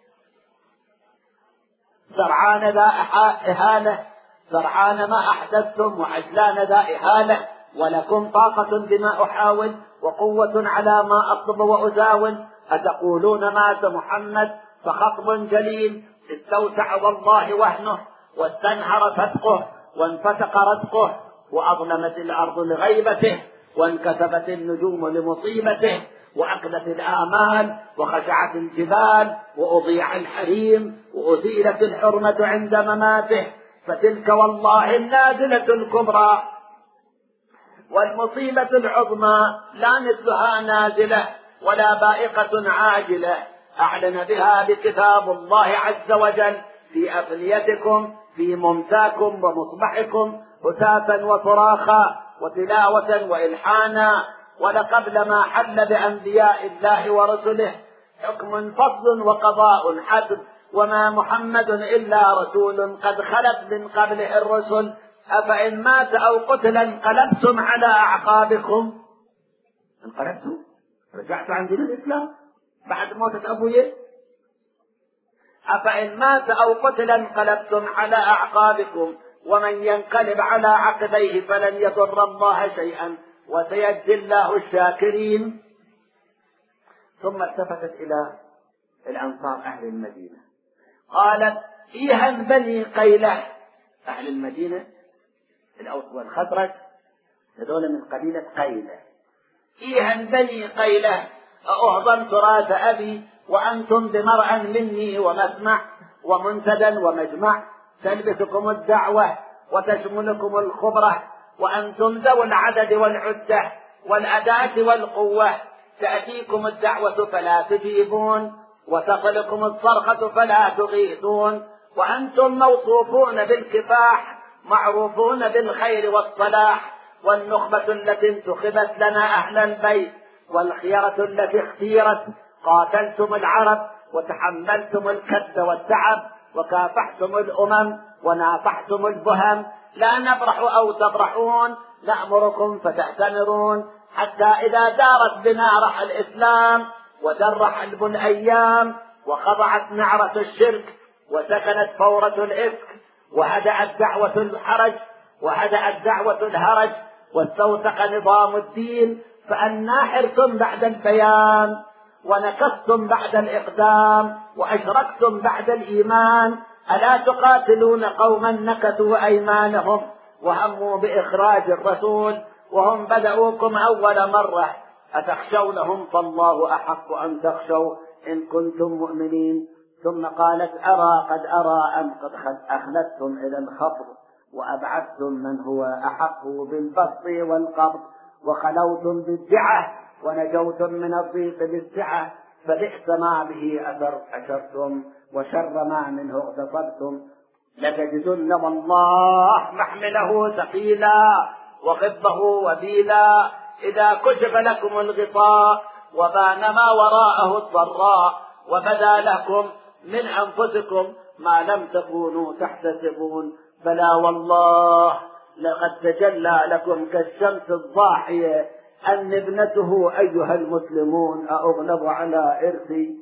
Speaker 1: سرعان ذا إهانة، سرعان ما أحدثتم، وعجلان ذا إهانة، ولكم طاقة بما أحاول وقوة على ما أطلب وأزاول. أتقولون مات محمد فخطب جليل، استوسع والله وهنه واستنهر فتقه وانفتق رزقه، وأظلمت الأرض لغيبته وانكسفت النجوم لمصيبته، وأقلت الآمال وخشعت الجبال وأضيع الحريم وأزيلت الحرمة عند مماته. فتلك والله النازلة الكبرى والمصيبة العظمى، لا مثلها نازلة ولا بائقة عاجلة أعلن بها بكتاب الله عز وجل في أفنيتكم في ممساكم ومصبحكم هتافا وصراخا وتلاوة وإلحانا، ولقبل ما حل بأنبياء الله ورسله حكم فصل وقضاء حسب، وما محمد إلا رسول قد خلت من قبله الرسل، أفإن مات أو قتل انقلبتم على أعقابكم. انقلبتم؟ رجعت عن دين الإسلام بعد موت أبويه؟ أفإن مات أو قتل انقلبتم على أعقابكم، ومن ينقلب على عقبيه فلن يضر الله شيئا وسيجزي الله الشاكرين. ثم التفتت إلى الأنصار أهل المدينة قالت: إيها بني قيلة. أهل المدينة الأوس والخزرج هذول من قبيلة قيلة. إيها بني قيلة، أهضم تراث أبي وأنتم بمرأى مني ومسمع ومنتدى ومجمع، تلبسكم الدعوة وتشملكم الخبرة، وأنتم ذو العدد والعدة والأداة والقوة، تأتيكم الدعوة فلا تجيبون وتصلكم الصرخة فلا تغيثون، وأنتم موصوفون بالكفاح معروفون بالخير والصلاح، والنخبة التي انتخبت لنا أهل البيت والخيرة التي اختيرت، قاتلتم العرب وتحملتم الكد والتعب وكافحتم الأمم ونافحتم البهم، لا نبرح أو تبرحون، نأمركم فتأتمرون، حتى إذا دارت بنا رح الإسلام ودر حلب الأيام وخضعت نعرة الشرك وسكنت فورة الإفك وهدأت دعوة الحرج وهدأت دعوة الهرج واستوثق نظام الدين، فأنا حرتم بعد البيان ونكستم بعد الإقدام وأشركتم بعد الإيمان. ألا تقاتلون قوما نكثوا أيمانهم وهموا بإخراج الرسول وهم بدأوكم أول مرة، أتخشونهم فالله أحق أن تخشوا إن كنتم مؤمنين. ثم قالت: أرى قد أرى أن قد أخلدتم إلى الخفض وأبعدتم من هو أحق بالبسط والقبض، وخلوتم بالدعة ونجوتم من الضيق بالسعة، فبئس ما به أثر أشرتم وشر ما منه اغتصبتم. لتجدن والله محمله ثقيلا وغبه وبيلا، إذا كشف لكم الغطاء وبان ما وراءه الضراء
Speaker 2: وبدا لكم من أنفسكم ما لم تكونوا تحتسبون. بلى والله لقد تجلى لكم كالشمس الضاحية أن ابنته أيها المسلمون أأغلب على إرثي.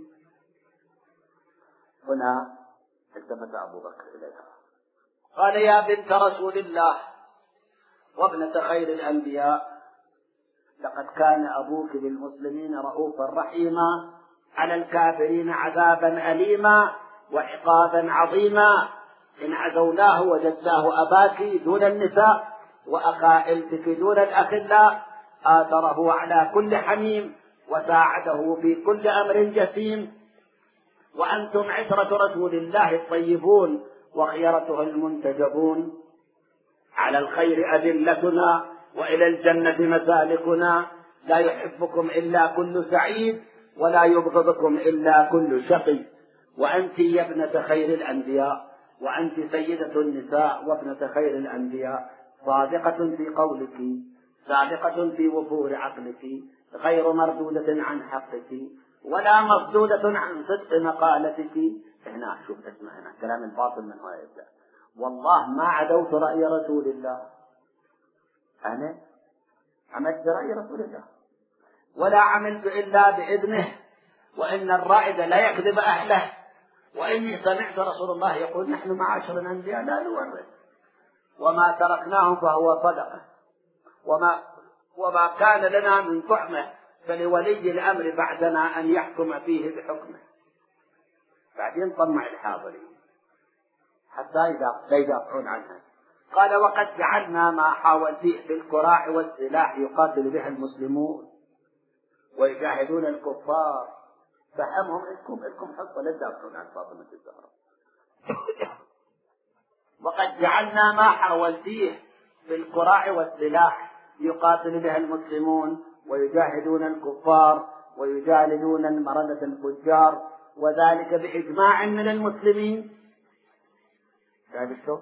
Speaker 1: هنا التفت أبو بكر إليها
Speaker 2: قال يا بنت رسول الله وابنة خير الأنبياء، لقد كان أبوك بالمسلمين رؤوفا رحيما، على الكافرين عذابا أليما وعقابا عظيما. إن عزوناه وجدناه أباك دون النساء وأخائلتك دون الأخلاء، آثره على كل حميم وساعده في كل أمر جسيم. وأنتم عشرة رسول الله الطيبون وخيرته المنتجبون، على الخير أدلتنا وإلى الجنة مسالكنا. لا يحبكم إلا كل سعيد ولا يبغضكم إلا كل شقي. وأنت يا ابنة خير الأنبياء، وأنت سيدة النساء وابنة خير الأنبياء، صادقة في قولك، صادقة في وفور عقلك، غير مردودة عن حقك ولا مردودة عن صدق مقالتك. هنا شوف اسمع، هنا كلام الباطل من هنا يبدأ. والله ما عدوت رأي رسول الله، أنا عملت برأي رسول الله ولا عملت إلا بإذنه، وإن الرائد لا يكذب أهله. وإني سمعت رسول الله يقول نحن معاشر الأنبياء لا نورث، وما تركناه فهو صدقة، وما, وما كان لنا من تحمة فلولي الأمر بعدنا أن يحكم فيه بحكمه. بعدين طمع الحاضرين حتى لا يدافعون عنها. قال وقد جعلنا ما حاول فيه بالكراع والسلاح يقاتل بها المسلمون ويجاهدون الكفار. فهمهم انكم انكم حصه لا تدافعون عن فاطمه الزهراء. وقد جعلنا ما حاول فيه بالكراع والسلاح يقاتل بها المسلمون ويجاهدون الكفار ويجالدون المردة الفجار، وذلك بإجماع من المسلمين. هذا شو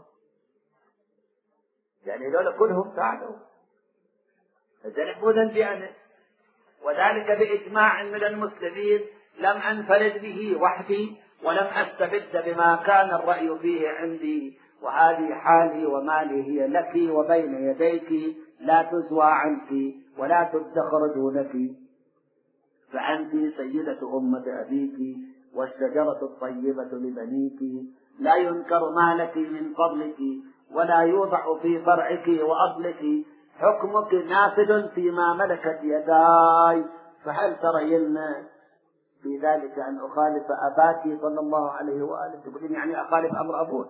Speaker 2: يعني دول كلهم ساعدوا فجلبونا بأنه، وذلك بإجماع من المسلمين. لم أنفرد به وحدي ولم أستبد بما كان الرأي فيه عندي، وهذه حالي ومالي هي لك وبين يديك لا تزوى عنك ولا تدخر دونك. فأنت سيدة أمة أبيك والشجرة الطيبة لبنيك، لا ينكر ما لك من فضلك ولا يوضع في فرعك وأصلك. حكمك نافذ فيما ملكت يداي، فهل ترين في ذلك أن أخالف أباك صلى الله عليه وآله؟ تقولين يعني أخالف أمر أبوك.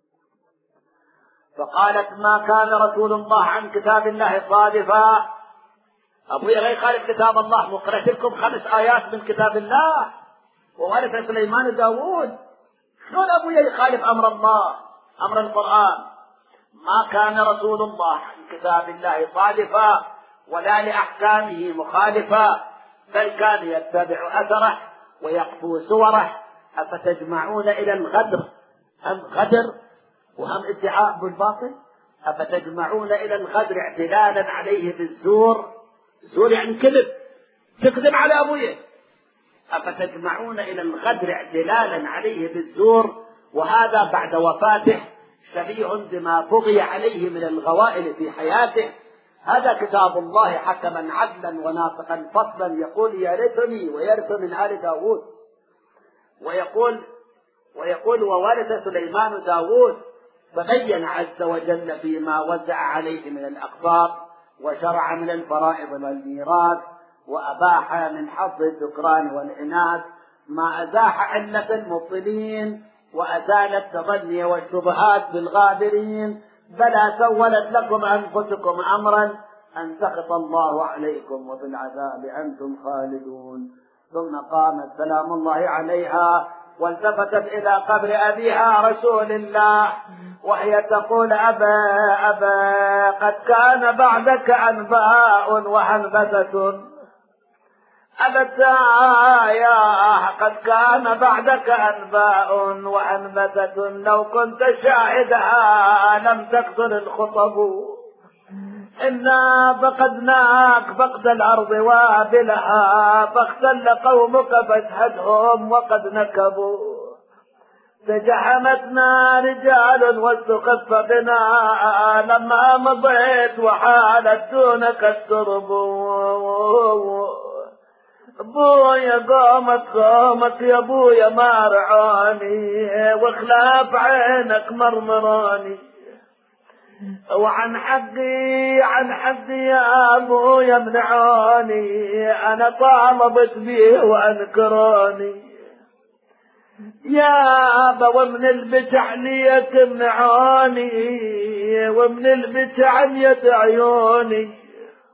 Speaker 2: فقالت ما كان رسول الله عن كتاب الله صادفا. أبوي غير خالف كتاب الله، مقرأت لكم خمس آيات من كتاب الله وورث سليمان داود. شلون أبوي يخالف أمر الله أمر القرآن؟ ما كان رسول الله عن كتاب الله صادفا ولا لأحكامه مخالفا، بل كان يتبع أثره ويقفو سوره. أفتجمعون إلى الغدر، هم غدر وهم ادعاء بالباطل. أفتجمعون إلى الغدر اعتلالا عليه بالزور، زور يعني كذب، تكذب على أبويه. أفتجمعون إلى الغدر اعتلالا عليه بالزور، وهذا بعد وفاته شبيه بما بغي عليه من الغوائل في حياته. هذا كتاب الله حكما عدلا وناطقا فصلا، يقول يرثني ويرث من آل داود، ويقول ويقول وورث سليمان داود. فبين عز وجل فيما وزع عليه من الأقطار وشرع من الفرائض والميراث، وأباح من حظ الذكران والإناث ما أزاح علة المبطلين وأزال التظني والشبهات بالغابرين. بلى سولت لكم أنفسكم أمرا أن سخط الله عليكم وفي العذاب أنتم خالدون. ثم قامت سلام الله عليها والتفتت إلى قبر أبيها رسول الله وهي تقول أبا أبا قد كان بعدك أنباء وحنبتة. أبتا يا قد كان بعدك أنباء وحنبتة، لو كنت شاهدها لم تكثر الخطب. إنا فقدناك فقد الأرض وابلها فاختل قومك فاشهدهم وقد نكبوا تجحمتنا رجال واستخف بنا لما مضيت وحالت دونك الترب ابويا قومك قومك يا ابويا ما رعاني وخلاف عينك مرمراني وعن حقي عن حقي يا ابويا منعاني انا طالبت بيه وانكراني يا ابا ومن البتع لي تمنعاني ومن البتع يد عيوني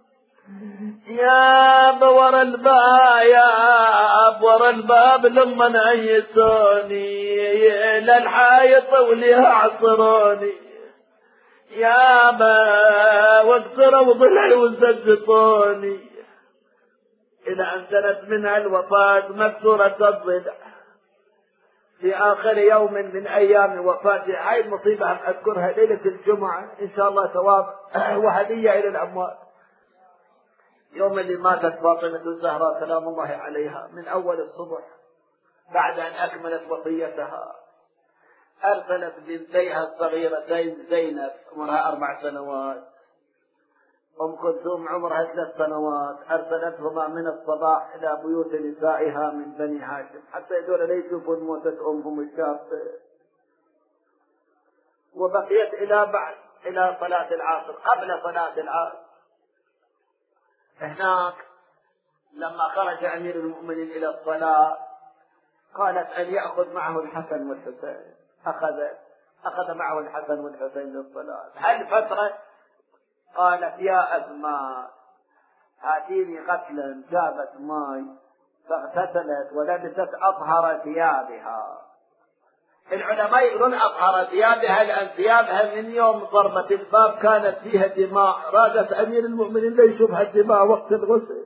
Speaker 2: يا ابا ورا الباب يا اب ورا الباب لما نيسوني للحايط وليها عصروني يا ابا واكسروا ضلعي وزقطوني الى ان كانت منها الوفاه مكسوره الضلع في آخر يوم من أيام وفاته. هاي المصيبة أذكرها ليلة الجمعة إن شاء الله ثواب وهدية إلى الأموات. يوم اللي ماتت فاطمة الزهراء سلام الله عليها من أول الصبح بعد أن أكملت وصيتها أرسلت بنتيها الصغيرتين زينب عمرها أربع سنوات أم كلثوم عمرها ثلاث سنوات أرسلتهما من الصباح إلى بيوت نسائها من بني هاشم حتى يدور لا يشوفون موتة أمهم الشابة. وبقيت إلى بعد إلى صلاة العصر قبل صلاة العصر هناك لما خرج أمير المؤمنين إلى الصلاة قالت أن يأخذ معه الحسن والحسين أخذ أخذ معه الحسن والحسين للصلاة. هالفترة قالت يا أسماء آتيني غسلا جابت ماء فاغتسلت ولبست أطهر ثيابها. العلماء يقولون أطهر ثيابها لأن ثيابها من يوم ضربة الباب كانت فيها دماء رادت أمير المؤمنين ليشوفها الدماء وقت الغسل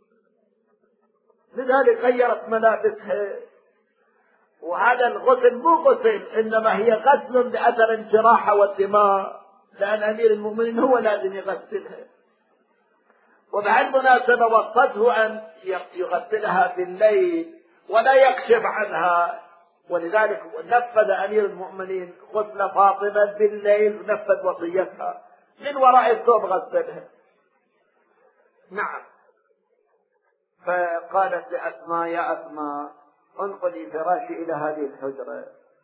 Speaker 2: لذلك غيرت ملابسها. وهذا الغسل مو غسل إنما هي غسل لأثر الجراحة والدماء لأن أمير المؤمنين هو لازم يغسلها. وبهالمناسبة وصته أن يغسلها في الليل ولا يكشف عنها ولذلك نفذ أمير المؤمنين غسل فاطمة بالليل ونفذ وصيتها من وراء الثوب غسلها. نعم. فقالت لأسماء يا أسماء انقلي فراشي إلى هذه الحجرة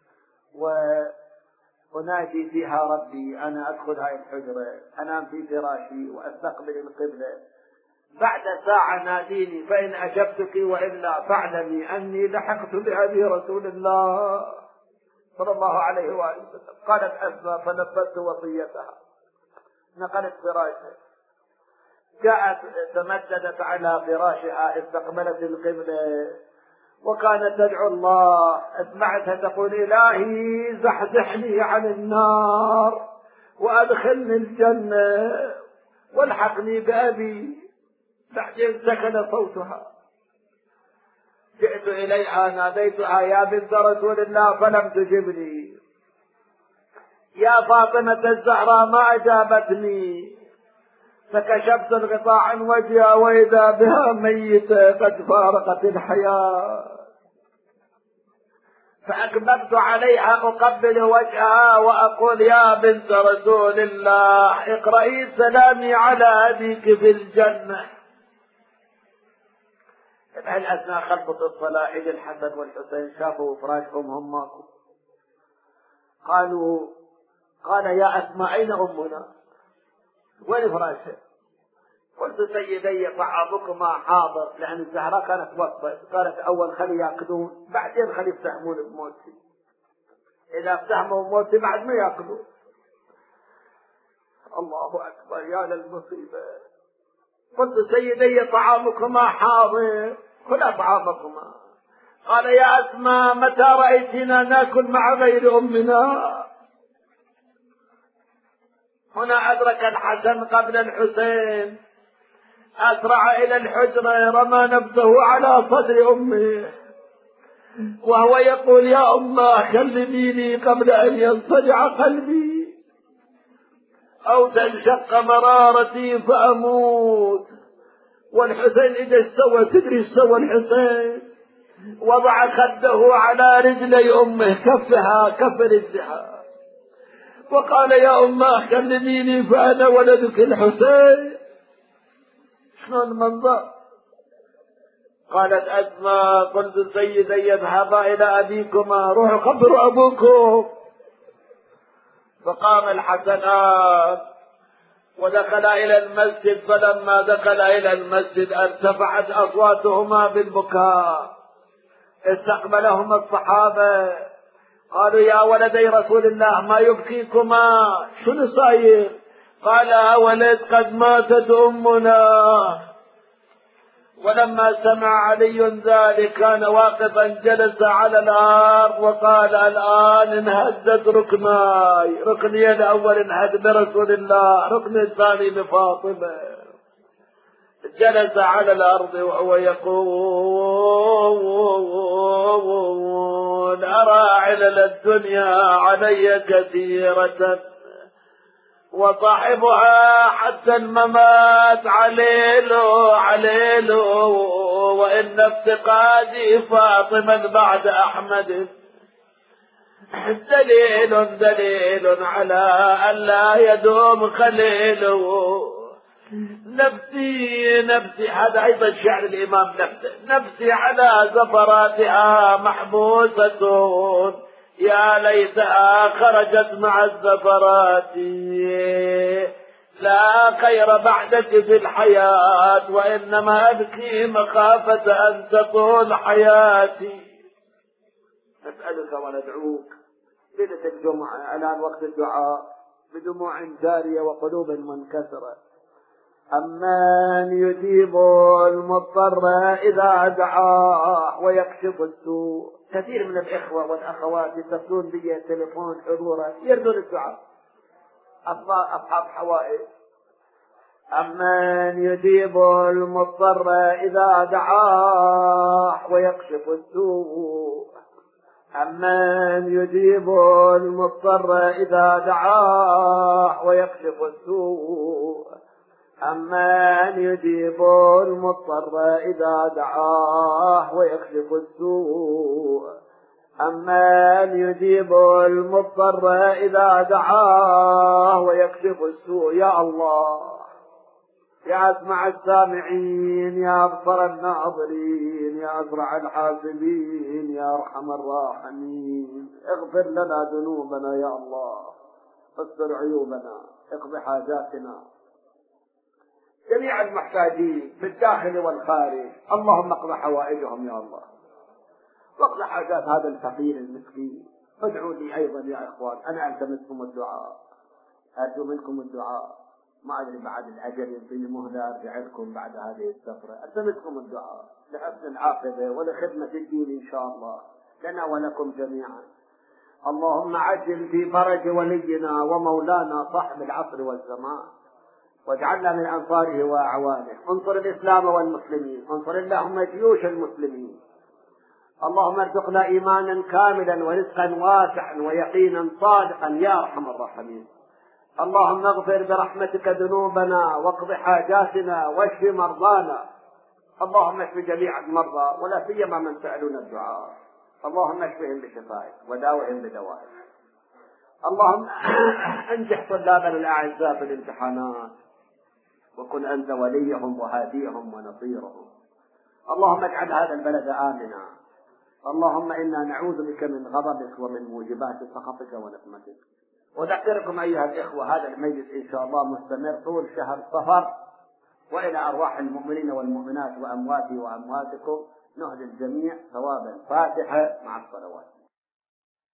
Speaker 2: وأناجي فيها ربي أنا أدخل هذه الحجرة أنام في فراشي وأستقبل القبلة بعد ساعة ناديني فإن أجبتك وإلا فاعلمي أني لحقت بأبي رسول الله صلى الله عليه وآله وسلم. قالت أسماء فنفذت وصيتها نقلت فراشها جاءت تمددت على فراشها استقبلت القبلة وكانت تدعو الله اسمعتها تقول إلهي زحزحني عن النار وأدخلني الجنة والحقني بأبي. بعدين سكن صوتها جئت إليها ناديتها يا بنت رسول الله فلم تجبني يا فاطمة الزهراء ما أجابتني فكشفت الغطاء عن وجهها وإذا بها ميتة قد فارقت الحياة فأكببت عليها أقبل وجهها وأقول يا بنت رسول الله اقرأي سلامي على أبيك في الجنة. بهالأثناء خلفت الصلاة إلى الحسن والحسين شافوا فراشهم هم ماكو قالوا قال يا أسماء أين أمنا وين فراشها؟ قلت سيدي بعضكما حاضر لأن الزهراء كانت وسطة قالت أول خلي يأكلون بعدين خلي يفتحمون بموتي إذا افتحموا بموتي بعد ما يأكلون. الله أكبر يا للمصيبة. قلت سيدي طعامكما حاضر كلا طعامكما. قال يا أسماء متى رأيتنا نأكل مع غير أمنا؟ هنا أدرك الحسن قبل الحسين أسرع إلى الحجرة رمى نفسه على صدر أمه وهو يقول يا أمه كلميني قبل أن ينصدع قلبي.
Speaker 3: أو تنشق مرارتي فأموت. والحسين إذا استوى، تدري استوى الحسين؟ وضع خده على رجلي أمه، كفها كف رجلها، وقال يا أمه كلميني فأنا ولدك الحسين. شنو المنظر؟ قالت أسماء قلت سيدي يذهبا إلى أبيكما، روحوا خبروا أبوكم. فقام الحسنان ودخل إلى المسجد، فلما دخل إلى المسجد ارتفعت أصواتهما بالبكاء. استقبلهما الصحابة قالوا يا ولدي رسول الله ما يبكيكما؟ شنو صاير؟ قال يا ولد قد ماتت أمنا. ولما سمع علي ذلك كان واقفا جلس على الأرض وقال الآن انهدت ركناي، ركني الأول انهد برسول الله، ركن الثاني بفاطمة. جلس على الأرض وهو يقول أرى علل الدنيا علي كثيرة وصاحبها حتى الممات عليل عليل، وإن افتقادي فاطمة بعد أحمد دليل دليل على أن لا يدوم خليله. نفسي نفسي، هذا أيضا شعر الإمام نفسه، نفسي على زفراتها محبوسة يا ليتها خرجت مع الزفرات، لا خير بعدك في الحياة وإنما أبكي مخافة أن تطول حياتي.
Speaker 2: نسألك وندعوك ليلة الجمعة الآن وقت الدعاء بدموع جارية وقلوب منكسرة. أمن يجيب المضطر إذا دعاه ويكشف السوء. كثير من الإخوة والأخوات يتصلون بي التليفون حضورا يردون الدعاء، أصحاب حوائج. أمن يجيب المضطر إذا دعاه ويكشف السوء. أمن يجيب المضطر إذا دعاه ويكشف السوء. أمن يجيب المضطر إذا دعاه ويكشف السوء. أمن يجيب المضطر إذا دعاه ويكشف السوء. يا الله، يا أسمع السامعين، يا أبصر الناظرين، يا أزرع الحاسبين، يا أرحم الراحمين، اغفر لنا ذنوبنا يا الله، استر عيوبنا، اقض حاجاتنا. جميع المحتاجين في الداخل والخارج اللهم اقض حوائجهم يا الله، واقض حاجات هذا الفقير المسكين. ادعوا لي أيضا يا إخوان، أنا ألتمسكم الدعاء، أرجو منكم الدعاء. ما أدري بعد الأجل يمكن مهلة أرجع لكم بعد هذه السفرة. ألتمسكم الدعاء لحسن العاقبة ولخدمة الدين إن شاء الله لنا ولكم جميعا. اللهم عجل في فرج ولينا ومولانا صاحب العصر والزمان، واجعلنا من أنصاره وأعوانه. انصر الإسلام والمسلمين، انصر اللهم جيوش المسلمين. اللهم ارزقنا إيمانا كاملا ورزقا واسعا ويقينا صادقا يا أرحم الراحمين. اللهم اغفر برحمتك ذنوبنا واقض حاجاتنا واشف مرضانا. اللهم اشف جميع المرضى ولا سيما من سألون الدعاء. اللهم اشفهم بشفائك وداوهم بدوائك. اللهم انجح طلابنا الأعزاء في الامتحانات وكن أنت وليهم وهاديهم ونصيرهم. اللهم اجعل هذا البلد آمنا. اللهم إنا نعوذ بك من غضبك ومن موجبات سخطك ونقمتك. أذكركم أيها الإخوة هذا المجلس إن شاء الله مستمر طول شهر صفر، وإلى أرواح المؤمنين والمؤمنات وأمواتي وأمواتكم نهدي الجميع ثواب الفاتحة مع الصلوات.